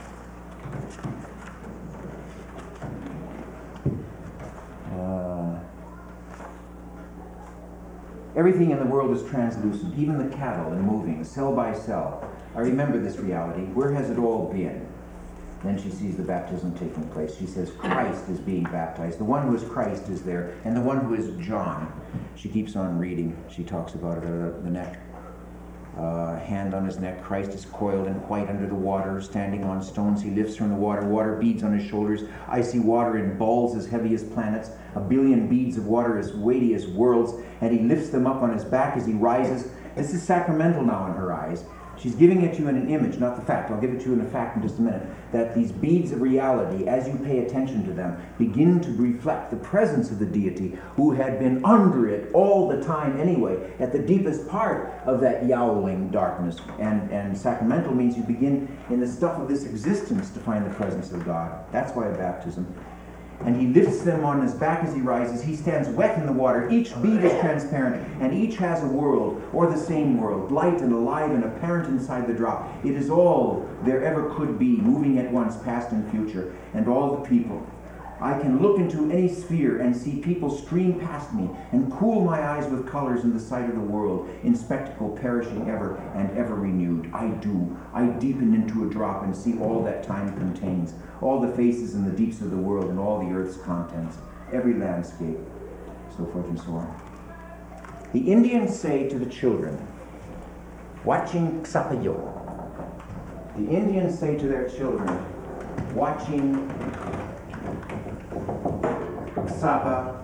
Everything in the world is translucent, even the cattle and moving, cell by cell. I remember this reality. Where has it all been? Then she sees the baptism taking place. She says, Christ is being baptized. The one who is Christ is there, and the one who is John. She keeps on reading. She talks about it, the neck. Hand on his neck. Christ is coiled in white under the water, standing on stones. He lifts from the water. Water beads on his shoulders. Icy water in balls as heavy as planets. 1 billion beads of water as weighty as worlds. And he lifts them up on his back as he rises. This is sacramental now in her eyes. She's giving it to you in an image, not the fact. I'll give it to you in a fact in just a minute. That these beads of reality, as you pay attention to them, begin to reflect the presence of the deity who had been under it all the time anyway, at the deepest part of that yowling darkness. And sacramental means you begin in the stuff of this existence to find the presence of God. That's why a baptism. And he lifts them on his back as he rises. He stands wet in the water. Each bead is transparent, and each has a world, or the same world, light and alive and apparent inside the drop. It is all there ever could be, moving at once, past and future, and all the people. I can look into any sphere and see people stream past me, and cool my eyes with colors in the sight of the world, in spectacle perishing ever and ever renewed. I do. I deepen into a drop and see all that time contains, all the faces in the deeps of the world and all the earth's contents, every landscape, so forth and so on. The Indians say to the children, watching Xapayo. The Indians say to their children, watching Xapayo.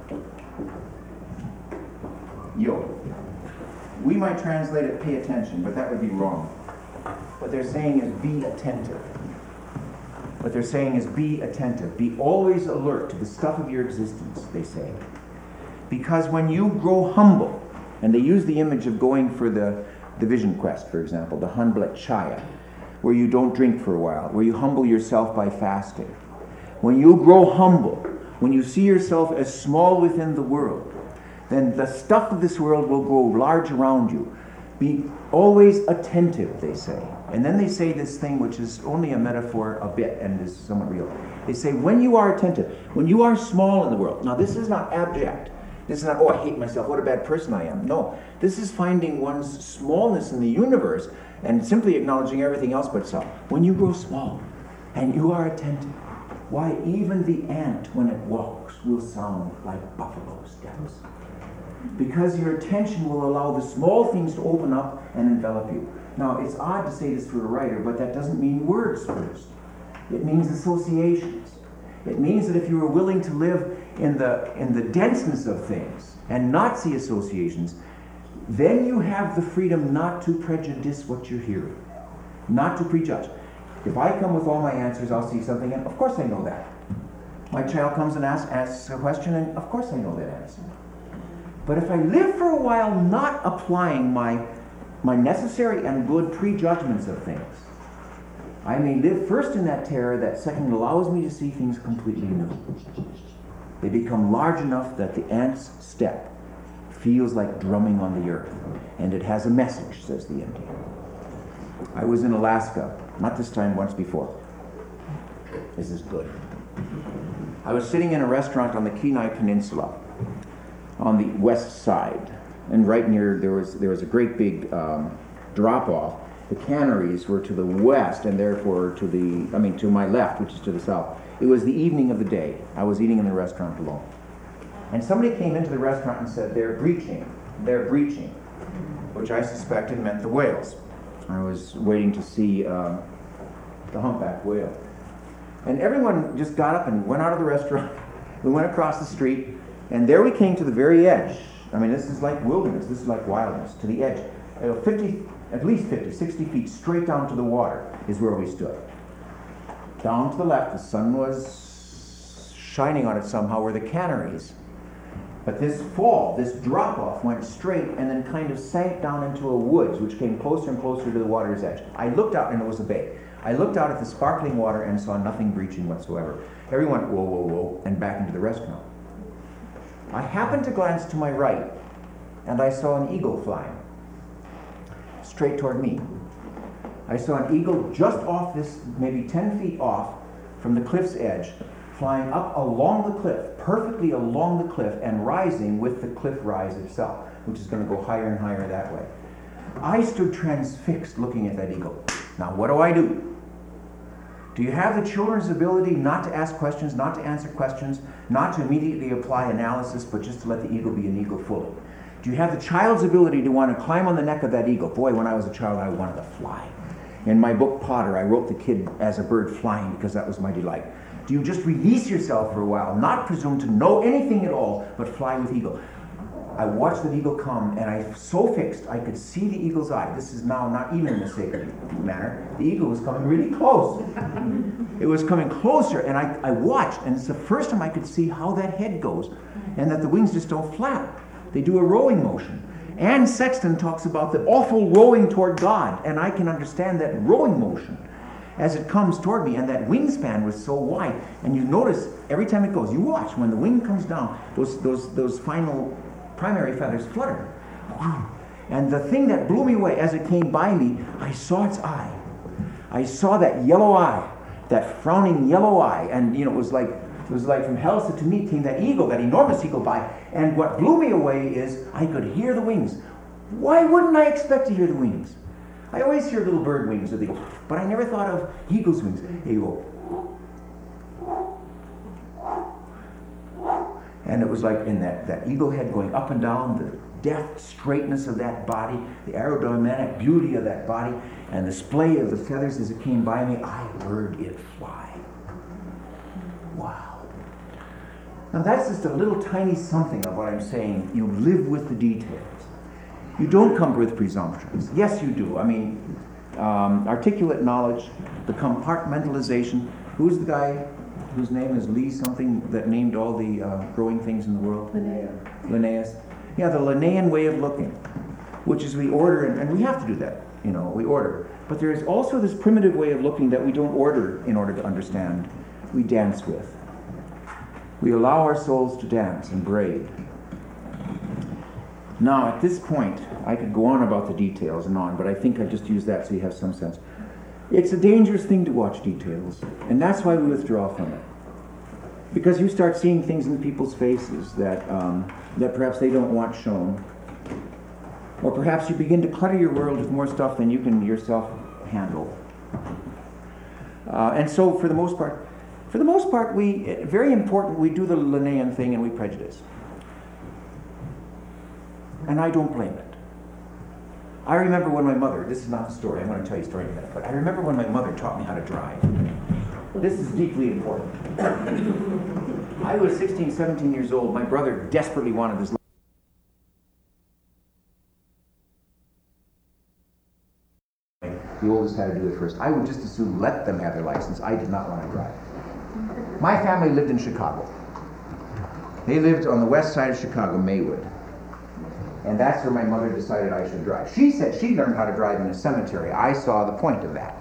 We might translate it pay attention, but that would be wrong. What they're saying is be attentive. What they're saying is be attentive. Be always alert to the stuff of your existence, they say. Because when you grow humble, and they use the image of going for the vision quest, for example, the Hanblet Chaya, where you don't drink for a while, where you humble yourself by fasting. When you grow humble, when you see yourself as small within the world, then the stuff of this world will grow large around you. Be always attentive, they say. And then they say this thing which is only a metaphor a bit and is somewhat real. They say when you are attentive, when you are small in the world, now this is not abject. This is not, oh, I hate myself, what a bad person I am. No, this is finding one's smallness in the universe and simply acknowledging everything else but self. When you grow small and you are attentive, why, even the ant, when it walks, will sound like buffalo steps. Because your attention will allow the small things to open up and envelop you. Now, it's odd to say this for a writer, but that doesn't mean words first. It means associations. It means that if you are willing to live in the denseness of things and not see associations, then you have the freedom not to prejudice what you're hearing, not to prejudge. If I come with all my answers, I'll see something, and of course I know that. My child comes and asks a question, and of course I know that answer. But if I live for a while not applying my necessary and good prejudgments of things, I may live first in that terror that second allows me to see things completely new. They become large enough that the ant's step feels like drumming on the earth, and it has a message, says the Indian. I was in Alaska, not this time, once before. This is good. I was sitting in a restaurant on the Kenai Peninsula on the west side, and right near there was a great big drop-off. The canneries were to the west, and therefore to my left, which is to the south. It was the evening of the day. I was eating in the restaurant alone. And somebody came into the restaurant and said, they're breaching, which I suspected meant the whales. I was waiting to see the humpback whale. And everyone just got up and went out of the restaurant. We went across the street, and there we came to the very edge. I mean, this is like wilderness, this is like wilderness, to the edge. At least 50, 60 feet straight down to the water is where we stood. Down to the left, the sun was shining on it somehow, were the canneries. But this fall, this drop-off went straight and then kind of sank down into a woods, which came closer and closer to the water's edge. I looked out, and it was a bay. I looked out at the sparkling water and saw nothing breaching whatsoever. Everyone went, whoa, whoa, whoa, and back into the restaurant. I happened to glance to my right, and I saw an eagle flying straight toward me. I saw an eagle just off this, maybe 10 feet off from the cliff's edge, flying up along the cliff, perfectly along the cliff, and rising with the cliff rise itself, which is going to go higher and higher that way. I stood transfixed looking at that eagle. Now, what do? Do you have the children's ability not to ask questions, not to answer questions, not to immediately apply analysis, but just to let the eagle be an eagle fully? Do you have the child's ability to want to climb on the neck of that eagle? Boy, when I was a child, I wanted to fly. In my book, Potter, I wrote the kid as a bird flying because that was my delight. Do you just release yourself for a while, not presume to know anything at all, but fly with eagle? I watched the eagle come, and I so fixed, I could see the eagle's eye. This is now not even in a sacred manner. The eagle was coming really close. It was coming closer, and I watched, and it's the first time I could see how that head goes, and that the wings just don't flap. They do a rowing motion. Anne Sexton talks about the awful rowing toward God, and I can understand that rowing motion as it comes toward me, and that wingspan was so wide. And you notice every time it goes, you watch, when the wing comes down, those final primary feathers flutter. And the thing that blew me away as it came by me, I saw its eye. I saw that yellow eye, that frowning yellow eye, and it was like from Helsa to me came that eagle, that enormous eagle by. And what blew me away is I could hear the wings. Why wouldn't I expect to hear the wings? I always hear little bird wings, or they go, but I never thought of eagle's wings. They go, and it was like in that eagle head going up and down, the deft straightness of that body, the aerodynamic beauty of that body, and the splay of the feathers as it came by me, I heard it fly. Wow. Now that's just a little tiny something of what I'm saying. You live with the details. You don't come with presumptions. Yes, you do. I mean, articulate knowledge, the compartmentalization. Who's the guy whose name is Lee something that named all the growing things in the world? Linnaeus. Yeah, the Linnaean way of looking, which is we order, and we have to do that. We order. But there is also this primitive way of looking that we don't order in order to understand. We dance with. We allow our souls to dance and braid. Now, at this point, I could go on about the details and on, but I think I just use that so you have some sense. It's a dangerous thing to watch details, and that's why we withdraw from it. Because you start seeing things in people's faces that perhaps they don't want shown. Or perhaps you begin to clutter your world with more stuff than you can yourself handle. And so, for the most part, very important, we do the Linnaean thing and we prejudice. And I don't blame it. I remember when my mother, this is not the story, I'm going to tell you a story in a minute, but I remember when my mother taught me how to drive. This is deeply important. I was 16, 17 years old. My brother desperately wanted this The oldest had to do it first. I would just as soon let them have their license. I did not want to drive. My family lived in Chicago. They lived on the west side of Chicago, Maywood. And that's where my mother decided I should drive. She said she learned how to drive in a cemetery. I saw the point of that.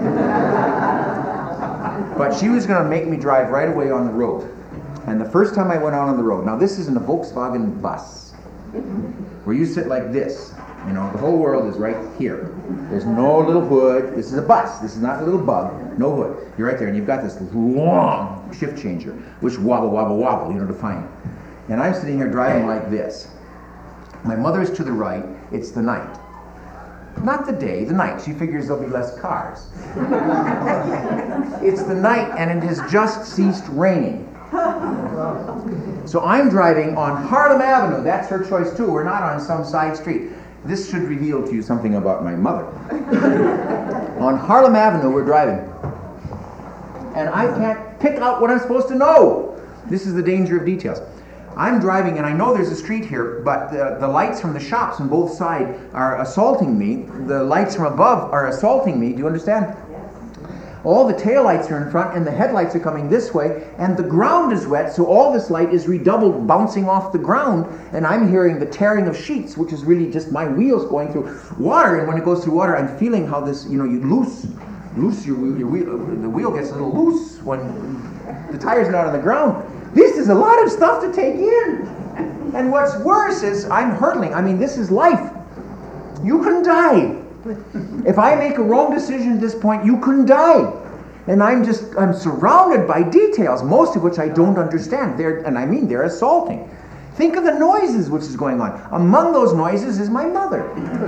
But she was going to make me drive right away on the road. And the first time I went out on the road, now this is in a Volkswagen bus, where you sit like this. You know, the whole world is right here. There's no little hood. This is a bus. This is not a little bug. No hood. You're right there, and you've got this long shift changer, which wobble, wobble, wobble, you know, to find it. And I'm sitting here driving like this. My mother's to the right. It's the night. Not the day, the night. She figures there'll be less cars. It's the night, and it has just ceased raining. So I'm driving on Harlem Avenue. That's her choice, too. We're not on some side street. This should reveal to you something about my mother. On Harlem Avenue, we're driving. And I can't pick out what I'm supposed to know. This is the danger of details. I'm driving, and I know there's a street here, but the lights from the shops on both sides are assaulting me. The lights from above are assaulting me. Do you understand? All the taillights are in front, and the headlights are coming this way, and the ground is wet, so all this light is redoubled, bouncing off the ground, and I'm hearing the tearing of sheets, which is really just my wheels going through water, and when it goes through water, I'm feeling how this, you know, you loose your wheel, the wheel gets a little loose when the tire's not on the ground. This is a lot of stuff to take in. And what's worse is I'm hurtling. I mean, this is life. You can die. If I make a wrong decision at this point, you can die. And I'm surrounded by details, most of which I don't understand. They're assaulting. Think of the noises which is going on. Among those noises is my mother,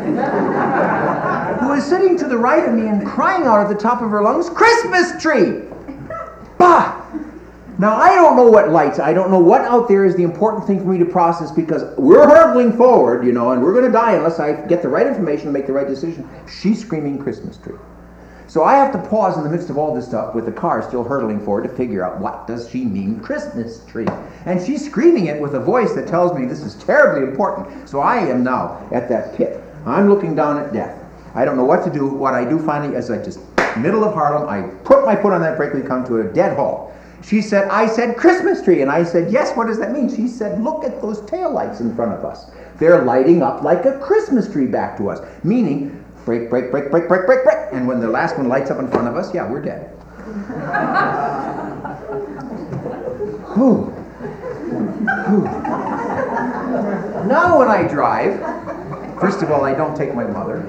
who is sitting to the right of me and crying out at the top of her lungs, "Christmas tree!" Bah! Now, I don't know what lights, I don't know what out there is the important thing for me to process, because we're hurtling forward, you know, and we're going to die unless I get the right information and make the right decision. She's screaming Christmas tree. So I have to pause in the midst of all this stuff with the car still hurtling forward to figure out, what does she mean Christmas tree? And she's screaming it with a voice that tells me this is terribly important. So I am now at that pit. I'm looking down at death. I don't know what to do. What I do finally is I just, middle of Harlem, I put my foot on that brake, we come to a dead halt. I said, Christmas tree. And I said, yes, what does that mean? She said, look at those taillights in front of us. They're lighting up like a Christmas tree back to us. Meaning, brake, brake, brake, brake, brake, brake, brake. And when the last one lights up in front of us, yeah, we're dead. Whew. Whew. Now when I drive, first of all, I don't take my mother.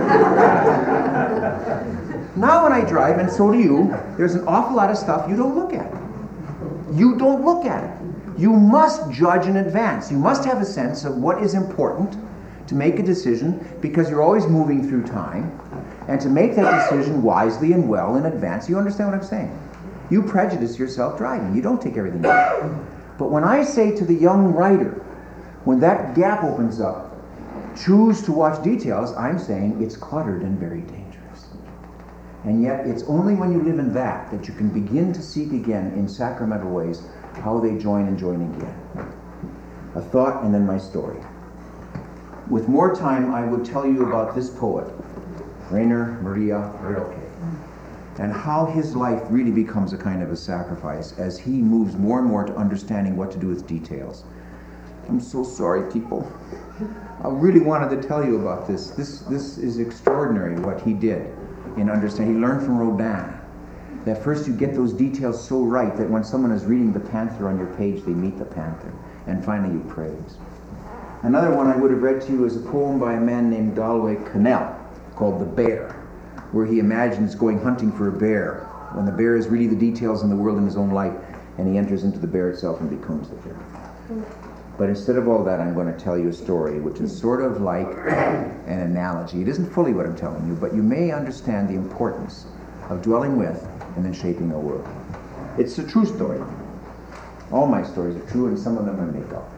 Now when I drive, and so do you, there's an awful lot of stuff you don't look at. You don't look at it. You must judge in advance. You must have a sense of what is important to make a decision, because you're always moving through time, and to make that decision wisely and well in advance. You understand what I'm saying? You prejudice yourself driving. You don't take everything in. But when I say to the young writer, when that gap opens up, choose to watch details, I'm saying it's cluttered and very dangerous. And yet it's only when you live in that you can begin to seek again in sacramental ways how they join and join again. A thought and then my story. With more time, I would tell you about this poet, Rainer Maria Rilke, and how his life really becomes a kind of a sacrifice as he moves more and more to understanding what to do with details. I'm so sorry, people. I really wanted to tell you about this. This is extraordinary what he did in understanding. He learned from Rodin that first you get those details so right that when someone is reading the panther on your page, they meet the panther. And finally you praise. Another one I would have read to you is a poem by a man named Galway Kinnell called The Bear, where he imagines going hunting for a bear when the bear is really the details in the world in his own life, and he enters into the bear itself and becomes the bear. But instead of all that, I'm going to tell you a story which is sort of like an analogy. It isn't fully what I'm telling you, but you may understand the importance of dwelling with and then shaping a world. It's a true story. All my stories are true, and some of them are made up.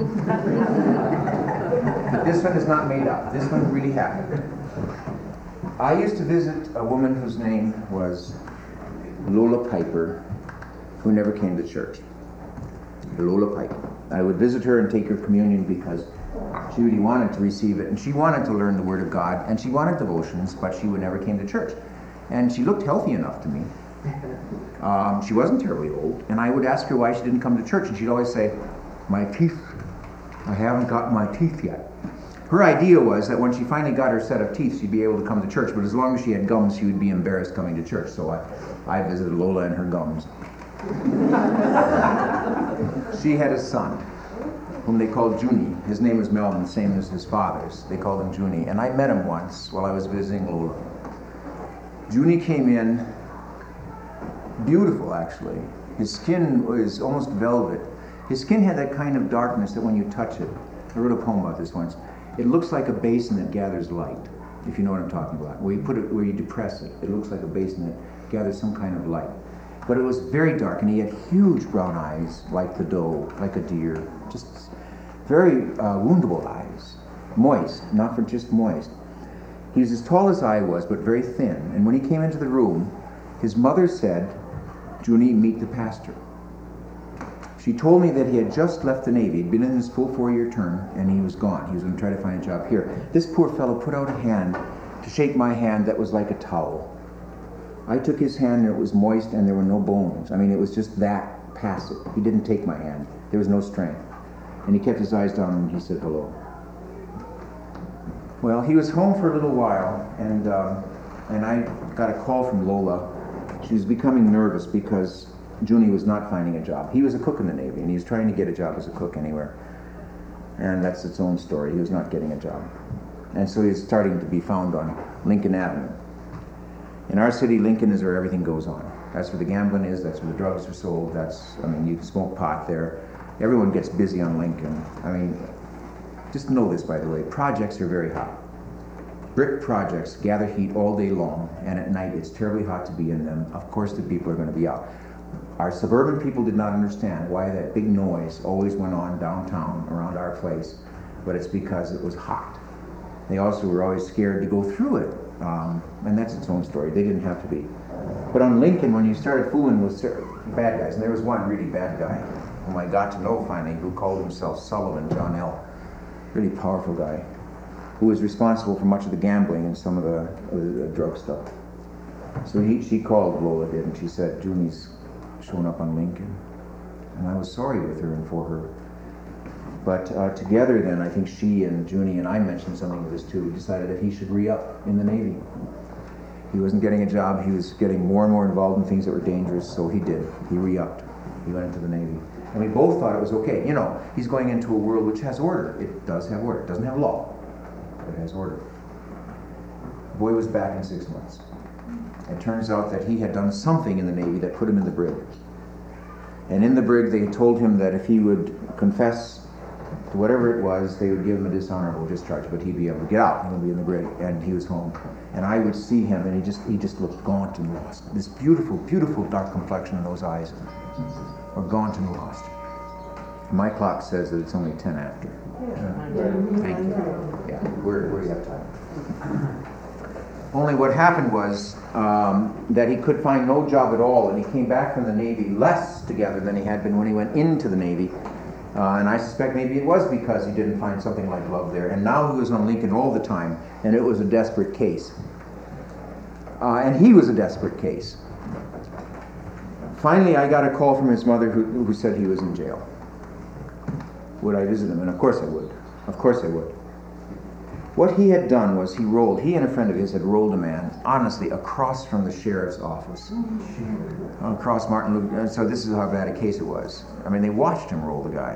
But this one is not made up. This one really happened. I used to visit a woman whose name was Lola Piper, who never came to church. Lola Piper. I would visit her and take her communion because She really wanted to receive it, and she wanted to learn the Word of God, and she wanted devotions, but she would never came to church. And she looked healthy enough to me. She wasn't terribly old, and I would ask her why she didn't come to church, and she'd always say, "My teeth, I haven't got my teeth yet." Her idea was that when she finally got her set of teeth, she'd be able to come to church, but as long as she had gums, she would be embarrassed coming to church. So I visited Lola and her gums. She had a son, whom they called Junie. His name was Melvin, same as his father's. They called him Junie. And I met him once while I was visiting Lola. Junie came in beautiful, actually. His skin was almost velvet. His skin had that kind of darkness that when you touch it, I wrote a poem about this once, it looks like a basin that gathers light, if you know what I'm talking about. Where you depress it, it looks like a basin that gathers some kind of light. But it was very dark, and he had huge brown eyes, like the doe, like a deer, just very woundable eyes, moist, not for just moist. He was as tall as I was, but very thin. And when he came into the room, his mother said, "Junie, meet the pastor." She told me that he had just left the Navy. He'd been in his full 4-year term, and he was gone. He was going to try to find a job here. This poor fellow put out a hand to shake my hand that was like a towel. I took his hand, and it was moist, and there were no bones. I mean, it was just that passive. He didn't take my hand. There was no strength. And he kept his eyes down, and he said hello. Well, he was home for a little while, and I got a call from Lola. She was becoming nervous because Junie was not finding a job. He was a cook in the Navy, and he was trying to get a job as a cook anywhere. And that's its own story. He was not getting a job. And so he was starting to be found on Lincoln Avenue. In our city, Lincoln is where everything goes on. That's where the gambling is, that's where the drugs are sold, you can smoke pot there. Everyone gets busy on Lincoln. I mean, just know this, by the way, projects are very hot. Brick projects gather heat all day long, and at night it's terribly hot to be in them. Of course the people are going to be out. Our suburban people did not understand why that big noise always went on downtown around our place, but it's because it was hot. They also were always scared to go through it, and that's its own story. They didn't have to be. But on Lincoln, when you started fooling with bad guys, and there was one really bad guy whom I got to know finally, who called himself Sullivan, John L., really powerful guy, who was responsible for much of the gambling and some of the drug stuff. So she called, Lola did, and she said, "Junie's shown up on Lincoln." And I was sorry with her and for her. But together then, I think she and Junie and I mentioned something of this too. We decided that he should re-up in the Navy. He wasn't getting a job. He was getting more and more involved in things that were dangerous, so he did. He re-upped. He went into the Navy. And we both thought it was okay. You know, he's going into a world which has order. It does have order. It doesn't have law, but it has order. The boy was back in 6 months. It turns out that he had done something in the Navy that put him in the brig. And in the brig, they told him that if he would confess to whatever it was, they would give him a dishonorable discharge, but he'd be able to get out. He would be in the brig, and he was home. And I would see him, and he just looked gaunt and lost. This beautiful, beautiful dark complexion in those eyes were gaunt and lost. My clock says that it's only 10 after. Thank you. Yeah, we have time. Only what happened was that he could find no job at all, and he came back from the Navy less together than he had been when he went into the Navy. And I suspect maybe it was because he didn't find something like love there. And now he was on Lincoln all the time, and it was a desperate case. And he was a desperate case. Finally, I got a call from his mother who said he was in jail. Would I visit him? And of course I would. Of course I would. What he had done was he and a friend of his had rolled a man, honestly, across from the sheriff's office. Across Martin Luther. So this is how bad a case it was. I mean, they watched him roll the guy.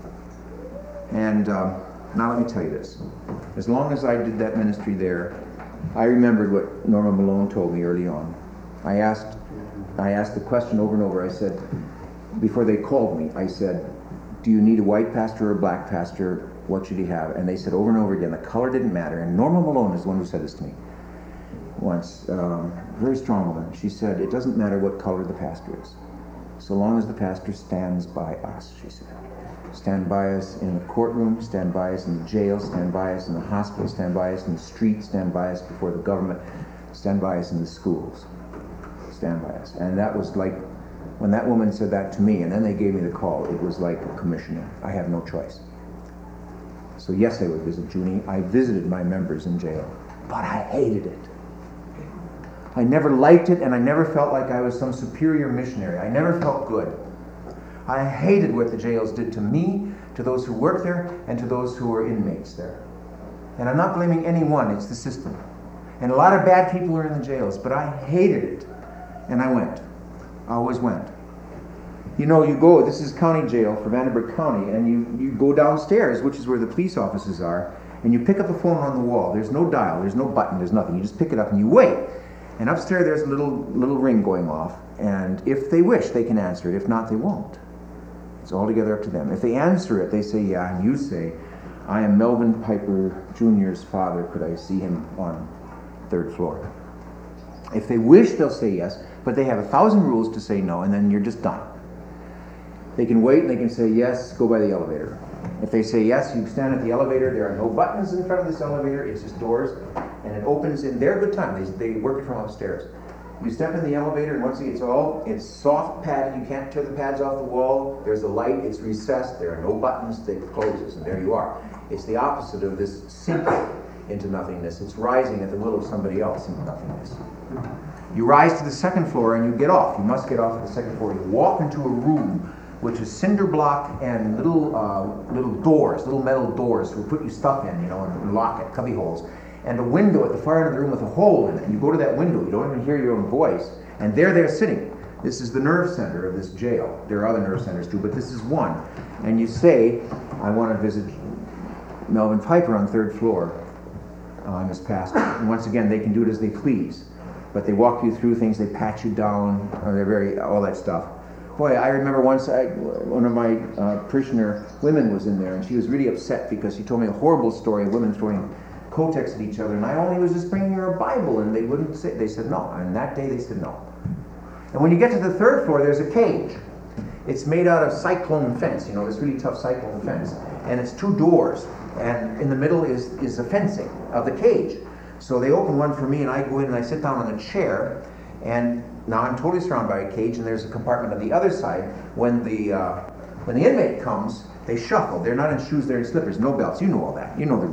And now let me tell you this. As long as I did that ministry there, I remembered what Norma Malone told me early on. I asked the question over and over. I said, before they called me, I said, "Do you need a white pastor or a black pastor? What should he have?" And they said over and over again, the color didn't matter. And Norma Malone is the one who said this to me once, very strong woman. She said, "It doesn't matter what color the pastor is, so long as the pastor stands by us," she said. "Stand by us in the courtroom, stand by us in the jail, stand by us in the hospital, stand by us in the street, stand by us before the government, stand by us in the schools. Stand by us." And that was like, when that woman said that to me, and then they gave me the call, it was like a commissioner. I have no choice. So yes, I would visit Junie. I visited my members in jail, but I hated it. I never liked it, and I never felt like I was some superior missionary. I never felt good. I hated what the jails did to me, to those who worked there, and to those who were inmates there. And I'm not blaming anyone, it's the system. And a lot of bad people are in the jails, but I hated it. And I went. I always went. You know, you go, this is county jail for Vandenberg County, and you go downstairs, which is where the police offices are, and you pick up a phone on the wall. There's no dial, there's no button, there's nothing. You just pick it up and you wait. And upstairs there's a little ring going off, and if they wish, they can answer it. If not, they won't. It's altogether up to them. If they answer it, they say, yeah, and you say, I am Melvin Piper Jr.'s father. Could I see him on 3rd floor? If they wish, they'll say yes, but they have 1,000 rules to say no, and then you're just done. They can wait, and they can say yes, go by the elevator. If they say yes, you stand at the elevator. There are no buttons in front of this elevator. It's just doors, and it opens in their good time. They work it from upstairs. You step in the elevator, and once again, it's soft padded. You can't tear the pads off the wall. There's a light. It's recessed. There are no buttons. It closes, and there you are. It's the opposite of this sinking into nothingness. It's rising at the will of somebody else into nothingness. You rise to the 2nd floor, and you get off. You must get off at the 2nd floor. You walk into a room which is cinder block and little doors, little metal doors to put your stuff in, and lock it, cubby holes. And a window at the far end of the room with a hole in it. And you go to that window, you don't even hear your own voice, and there they're sitting. This is the nerve center of this jail. There are other nerve centers too, but this is one. And you say, I want to visit Melvin Piper on 3rd floor. I'm his pastor. And once again, they can do it as they please. But they walk you through things, they pat you down, or they're all that stuff. Boy, I remember once one of my parishioner women was in there, and she was really upset because she told me a horrible story of women throwing Kotex at each other, and I only was just bringing her a Bible, and they wouldn't say. They said no, and that day they said no. And when you get to the 3rd floor, there's a cage. It's made out of cyclone fence, this really tough cyclone fence, and it's 2 doors, and in the middle is the fencing of the cage. So they open one for me, and I go in and I sit down on a chair, and now I'm totally surrounded by a cage, and there's a compartment on the other side. When the inmate comes, they shuffle. They're not in shoes; they're in slippers, no belts. You know all that. You know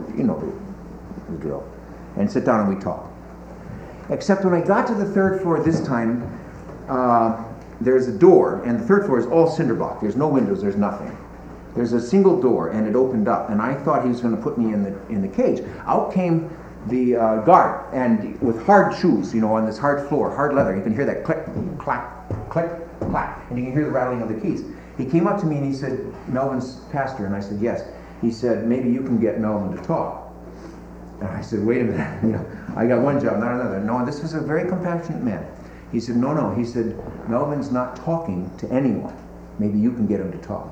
the drill. And sit down and we talk. Except when I got to the 3rd floor this time, there's a door, and the 3rd floor is all cinder block. There's no windows. There's nothing. There's a single door, and it opened up, and I thought he was going to put me in the cage. Out came the guard, and with hard shoes, on this hard floor, hard leather. You can hear that click, clack, click, clack, and you can hear the rattling of the keys. He came up to me and he said, Melvin's pastor, and I said, yes. He said, maybe you can get Melvin to talk. And I said, wait a minute, I got one job, not another. No, this was a very compassionate man. He said, no. He said, Melvin's not talking to anyone. Maybe you can get him to talk.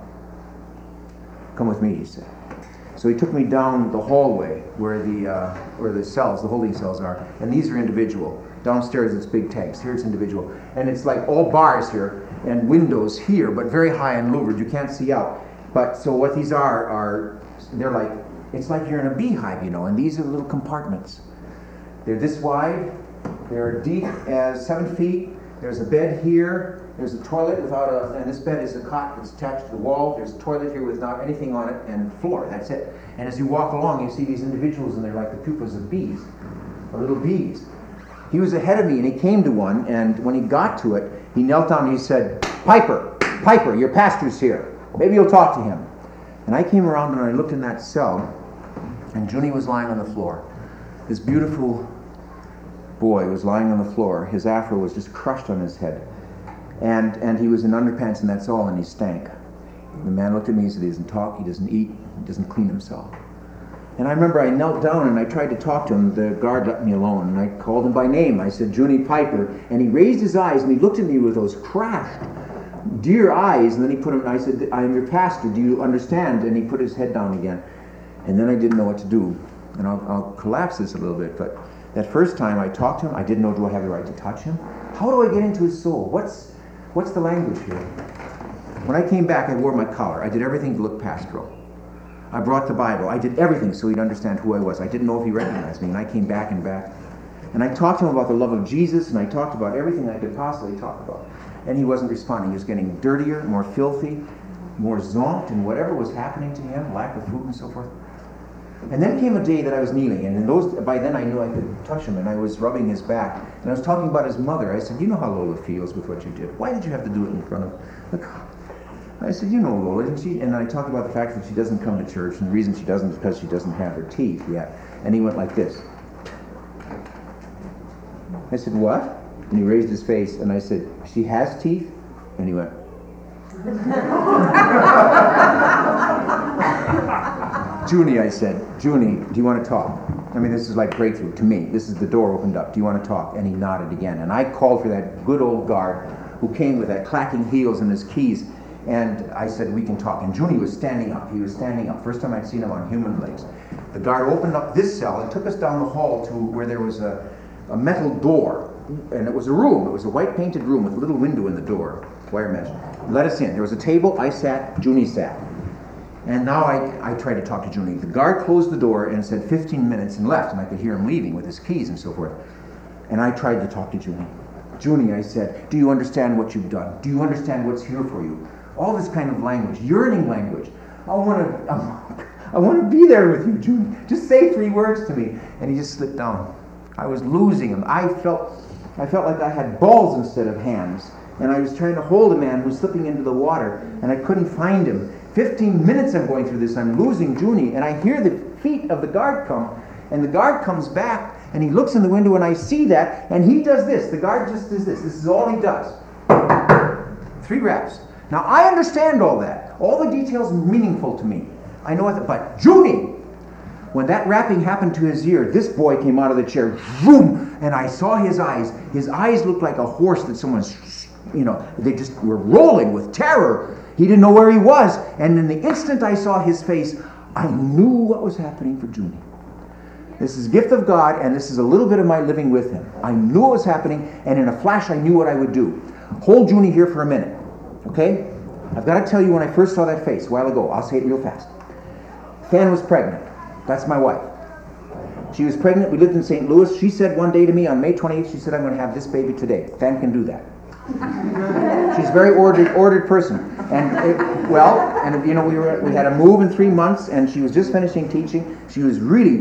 Come with me, he said. So he took me down the hallway where the cells, the holding cells are, and these are individual. Downstairs it's big tanks, here it's individual. And it's like all bars here and windows here, but very high and louvered, you can't see out. But so what these are they're like, it's like you're in a beehive, and these are little compartments. They're this wide, they're deep as 7 feet, there's a bed here, there's a toilet and this bed is a cot that's attached to the wall. There's a toilet here without anything on it, and floor, that's it. And as you walk along, you see these individuals, and they're like the pupas of bees, or little bees. He was ahead of me, and he came to one, and when he got to it, he knelt down and he said, Piper, your pastor's here. Maybe you'll talk to him. And I came around and I looked in that cell, and Junie was lying on the floor. This beautiful boy was lying on the floor. His afro was just crushed on his head. And he was in underpants, and that's all, and he stank. The man looked at me and said, he doesn't talk, he doesn't eat, he doesn't clean himself. And I remember I knelt down and I tried to talk to him. The guard let me alone, and I called him by name. I said, Junie Piper, and he raised his eyes and he looked at me with those crashed, dear eyes, and then he put him, I said, I am your pastor, do you understand? And he put his head down again. And then I didn't know what to do. And I'll collapse this a little bit, but that first time I talked to him, I didn't know, do I have the right to touch him? How do I get into his soul? What's the language here? When I came back, I wore my collar. I did everything to look pastoral. I brought the Bible. I did everything so he'd understand who I was. I didn't know if he recognized me, and I came back. And I talked to him about the love of Jesus, and I talked about everything I could possibly talk about. And he wasn't responding. He was getting dirtier, more filthy, more zonked, and whatever was happening to him, lack of food and so forth. And then came a day that I was kneeling, and by then I knew I could touch him, and I was rubbing his back, and I was talking about his mother. I said, you know how Lola feels with what you did. Why did you have to do it in front of the cop? I said, you know Lola, isn't she? And I talked about the fact that she doesn't come to church, and the reason she doesn't is because she doesn't have her teeth yet. And he went like this. I said, what? And he raised his face, and I said, she has teeth? And he went, Junie, I said, Junie, do you want to talk? I mean, this is like breakthrough to me. This is the door opened up. Do you want to talk? And he nodded again. And I called for that good old guard who came with that clacking heels and his keys. And I said, we can talk. And Junie was standing up. He was standing up. First time I'd seen him on human legs. The guard opened up this cell and took us down the hall to where there was a metal door. And it was a room. It was a white painted room with a little window in the door, wire mesh. Let us in. There was a table. I sat. Junie sat. And now I tried to talk to Junie. The guard closed the door and said 15 minutes and left. And I could hear him leaving with his keys and so forth. And I tried to talk to Junie. Junie, I said, do you understand what you've done? Do you understand what's here for you? All this kind of language, yearning language. I want to be there with you, Junie. Just say 3 words to me. And he just slipped down. I was losing him. I felt like I had balls instead of hands. And I was trying to hold a man who was slipping into the water, and I couldn't find him. 15 minutes I'm going through this. I'm losing Junie, and I hear the feet of the guard come, and the guard comes back, and he looks in the window, and I see that, and he does this. The guard just does this. This is all he does. 3 raps. Now, I understand all that. All the details are meaningful to me. I know it, but Junie, when that rapping happened to his ear, this boy came out of the chair, boom, and I saw his eyes. His eyes looked like a horse that someone's, they just were rolling with terror. He didn't know where he was. And in the instant I saw his face, I knew what was happening for Junie. This is a gift of God, and this is a little bit of my living with him. I knew what was happening, and in a flash I knew what I would do. Hold Junie here for a minute, okay? I've got to tell you when I first saw that face a while ago. I'll say it real fast. Fan was pregnant. That's my wife. She was pregnant. We lived in St. Louis. She said one day to me on May 28th, she said, I'm going to have this baby today. Fan can do that. She's a very ordered person. And we had a move in 3 months, and she was just finishing teaching. She was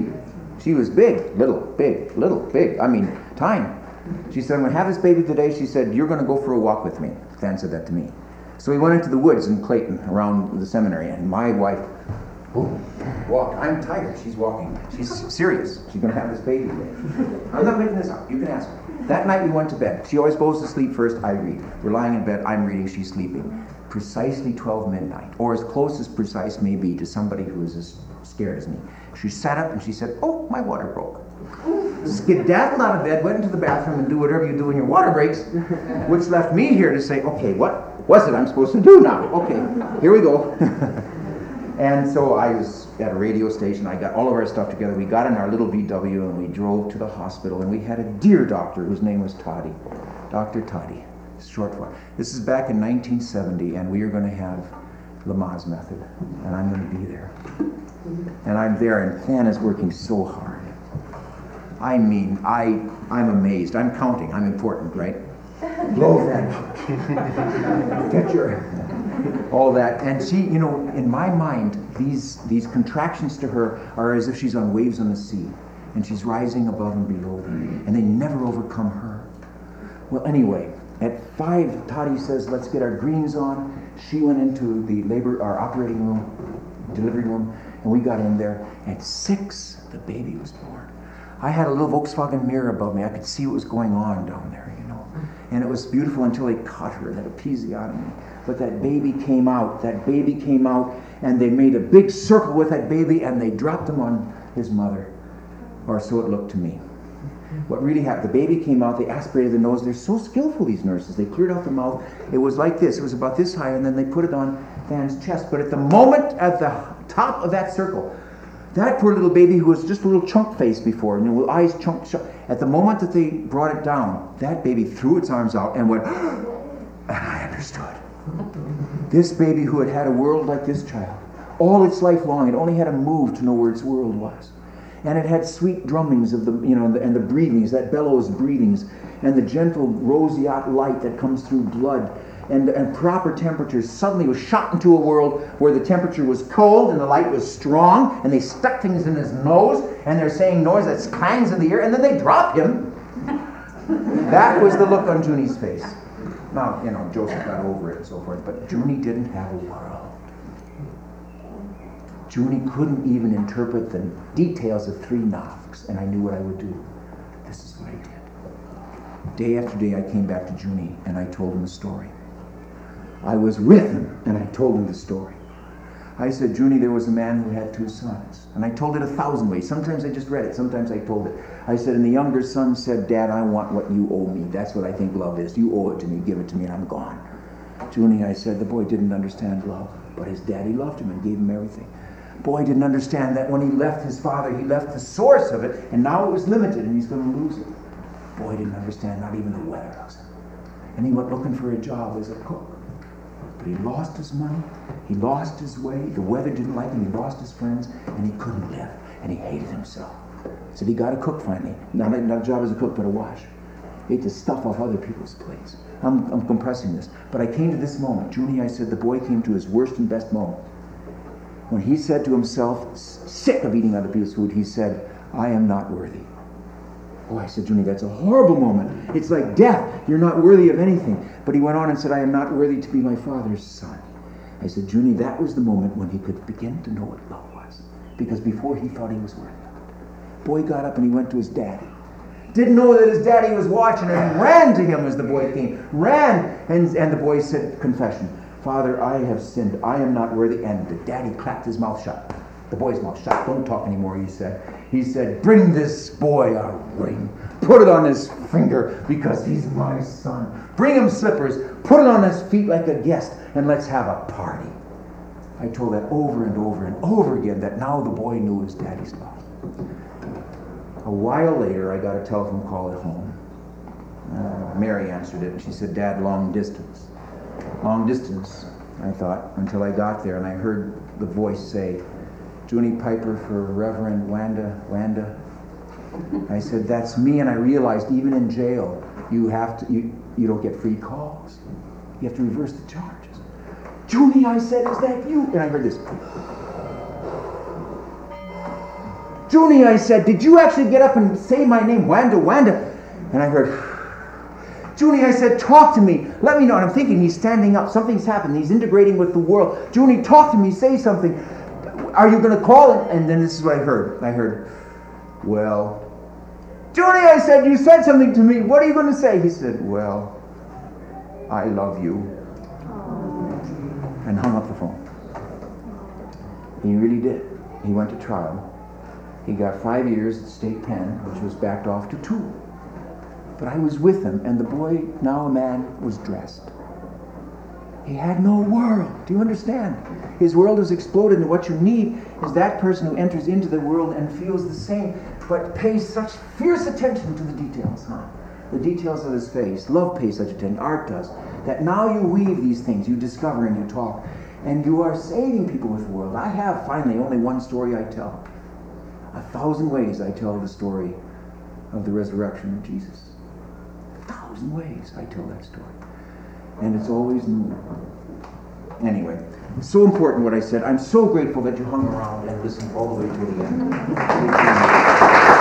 big, little, big. I mean, time. She said, I'm going to have this baby today. She said, you're going to go for a walk with me. Fan said that to me. So we went into the woods in Clayton around the seminary, and my wife walked. I'm tired. She's walking. She's serious. She's going to have this baby today. I'm not making this up. You can ask her. That night we went to bed. She always goes to sleep first. I read. We're lying in bed. I'm reading. She's sleeping. Precisely 12 midnight, or as close as precise may be to somebody who is as scared as me. She sat up and she said, oh, my water broke. Skedaddled out of bed, went into the bathroom and do whatever you do when your water breaks, which left me here to say, okay, what was it I'm supposed to do now? Okay, here we go. And so I was at a radio station. I got all of our stuff together. We got in our little VW and we drove to the hospital, and we had a dear doctor whose name was Toddy. Dr. Toddy, short for it. This is back in 1970, and we are going to have Lamaze method, and I'm going to be there. And I'm there, and Fan is working so hard. I mean, I'm amazed. I'm counting. I'm important, right? Blow that. Get your... all that. And she, in my mind, these contractions to her are as if she's on waves on the sea, and she's rising above and below them, and they never overcome her. Well, anyway, at 5, Toddy says, let's get our greens on. She went into our operating room, delivery room, and we got in there. At 6, the baby was born. I had a little Volkswagen mirror above me. I could see what was going on down there, And it was beautiful until they cut her, that episiotomy. But that baby came out, and they made a big circle with that baby, and they dropped him on his mother. Or so it looked to me. What really happened, the baby came out, they aspirated the nose. They're so skillful, these nurses. They cleared out the mouth. It was like this. It was about this high, and then they put it on Fan's chest. But at the moment, at the top of that circle, that poor little baby who was just a little chunk face before, with eyes chunk. At the moment that they brought it down, that baby threw its arms out and went, and I understood. This baby who had had a world like this child, all its life long, it only had to move to know where its world was. And it had sweet drummings of and the breathings, that bellows breathings, and the gentle roseate light that comes through blood. and proper temperatures, suddenly was shot into a world where the temperature was cold and the light was strong, and they stuck things in his nose, and they're saying noise that clangs in the ear, and then they drop him. That was the look on Junie's face. Now, Joseph got over it and so forth, but Junie didn't have a world. Junie couldn't even interpret the details of 3 knocks, and I knew what I would do. This is what I did. Day after day, I came back to Junie, and I told him the story. I was with him, and I told him the story. I said, Junie, there was a man who had 2 sons. And I told it 1,000 ways. Sometimes I just read it. Sometimes I told it. I said, and the younger son said, Dad, I want what you owe me. That's what I think love is. You owe it to me. Give it to me, and I'm gone. Junie, I said, the boy didn't understand love, but his daddy loved him and gave him everything. Boy didn't understand that when he left his father, he left the source of it, and now it was limited, and he's going to lose it. Boy didn't understand not even the weather loves him. And he went looking for a job as a cook. But he lost his money, he lost his way, the weather didn't like him, he lost his friends, and he couldn't live, and he hated himself. So he got a cook finally. Not a job as a cook, but a wash. He ate the stuff off other people's plates. I'm compressing this. But I came to this moment. Junie, I said, the boy came to his worst and best moment. When he said to himself, sick of eating other people's food, he said, I am not worthy. Oh, I said, Junie, that's a horrible moment. It's like death. You're not worthy of anything. But he went on and said, I am not worthy to be my father's son. I said, Junie, that was the moment when he could begin to know what love was. Because before he thought he was worthy of it. Boy got up and he went to his daddy. Didn't know that his daddy was watching, and he ran to him as the boy came. Ran, and the boy said, confession. Father, I have sinned. I am not worthy. And the daddy clapped his mouth shut. The boy's mouth shut. Don't talk anymore, he said. He said, bring this boy a ring. Put it on his finger because he's my son. Bring him slippers. Put it on his feet like a guest, and let's have a party. I told that over and over and over again, that now the boy knew his daddy's love. A while later, I got a telephone call at home. Mary answered it, and she said, Dad, long distance. Long distance, I thought, until I got there, and I heard the voice say, Junie Piper for Reverend Wanda. I said, that's me, and I realized even in jail, you don't get free calls. You have to reverse the charges. Junie, I said, is that you? And I heard this. Junie, I said, did you actually get up and say my name, Wanda? And I heard, Junie, I said, talk to me. Let me know. And I'm thinking he's standing up. Something's happened. He's integrating with the world. Junie, talk to me. Say something. Are you going to call him? And then this is what I heard. I heard, well, Junie, I said, you said something to me. What are you going to say? He said, well, I love you. And hung up the phone. He really did. He went to trial. He got 5 years at state pen, which was backed off to 2. But I was with him, and the boy, now a man, was dressed. He had no world. Do you understand? His world has exploded, and what you need is that person who enters into the world and feels the same, but pays such fierce attention to the details, the details of his face. Love pays such attention, art does, that now you weave these things, you discover and you talk, and you are saving people with the world. I have, finally, only one story I tell. 1,000 ways I tell the story of the resurrection of Jesus. 1,000 ways I tell that story. And it's always new. Anyway, it's so important what I said. I'm so grateful that you hung around and listened all the way to the end.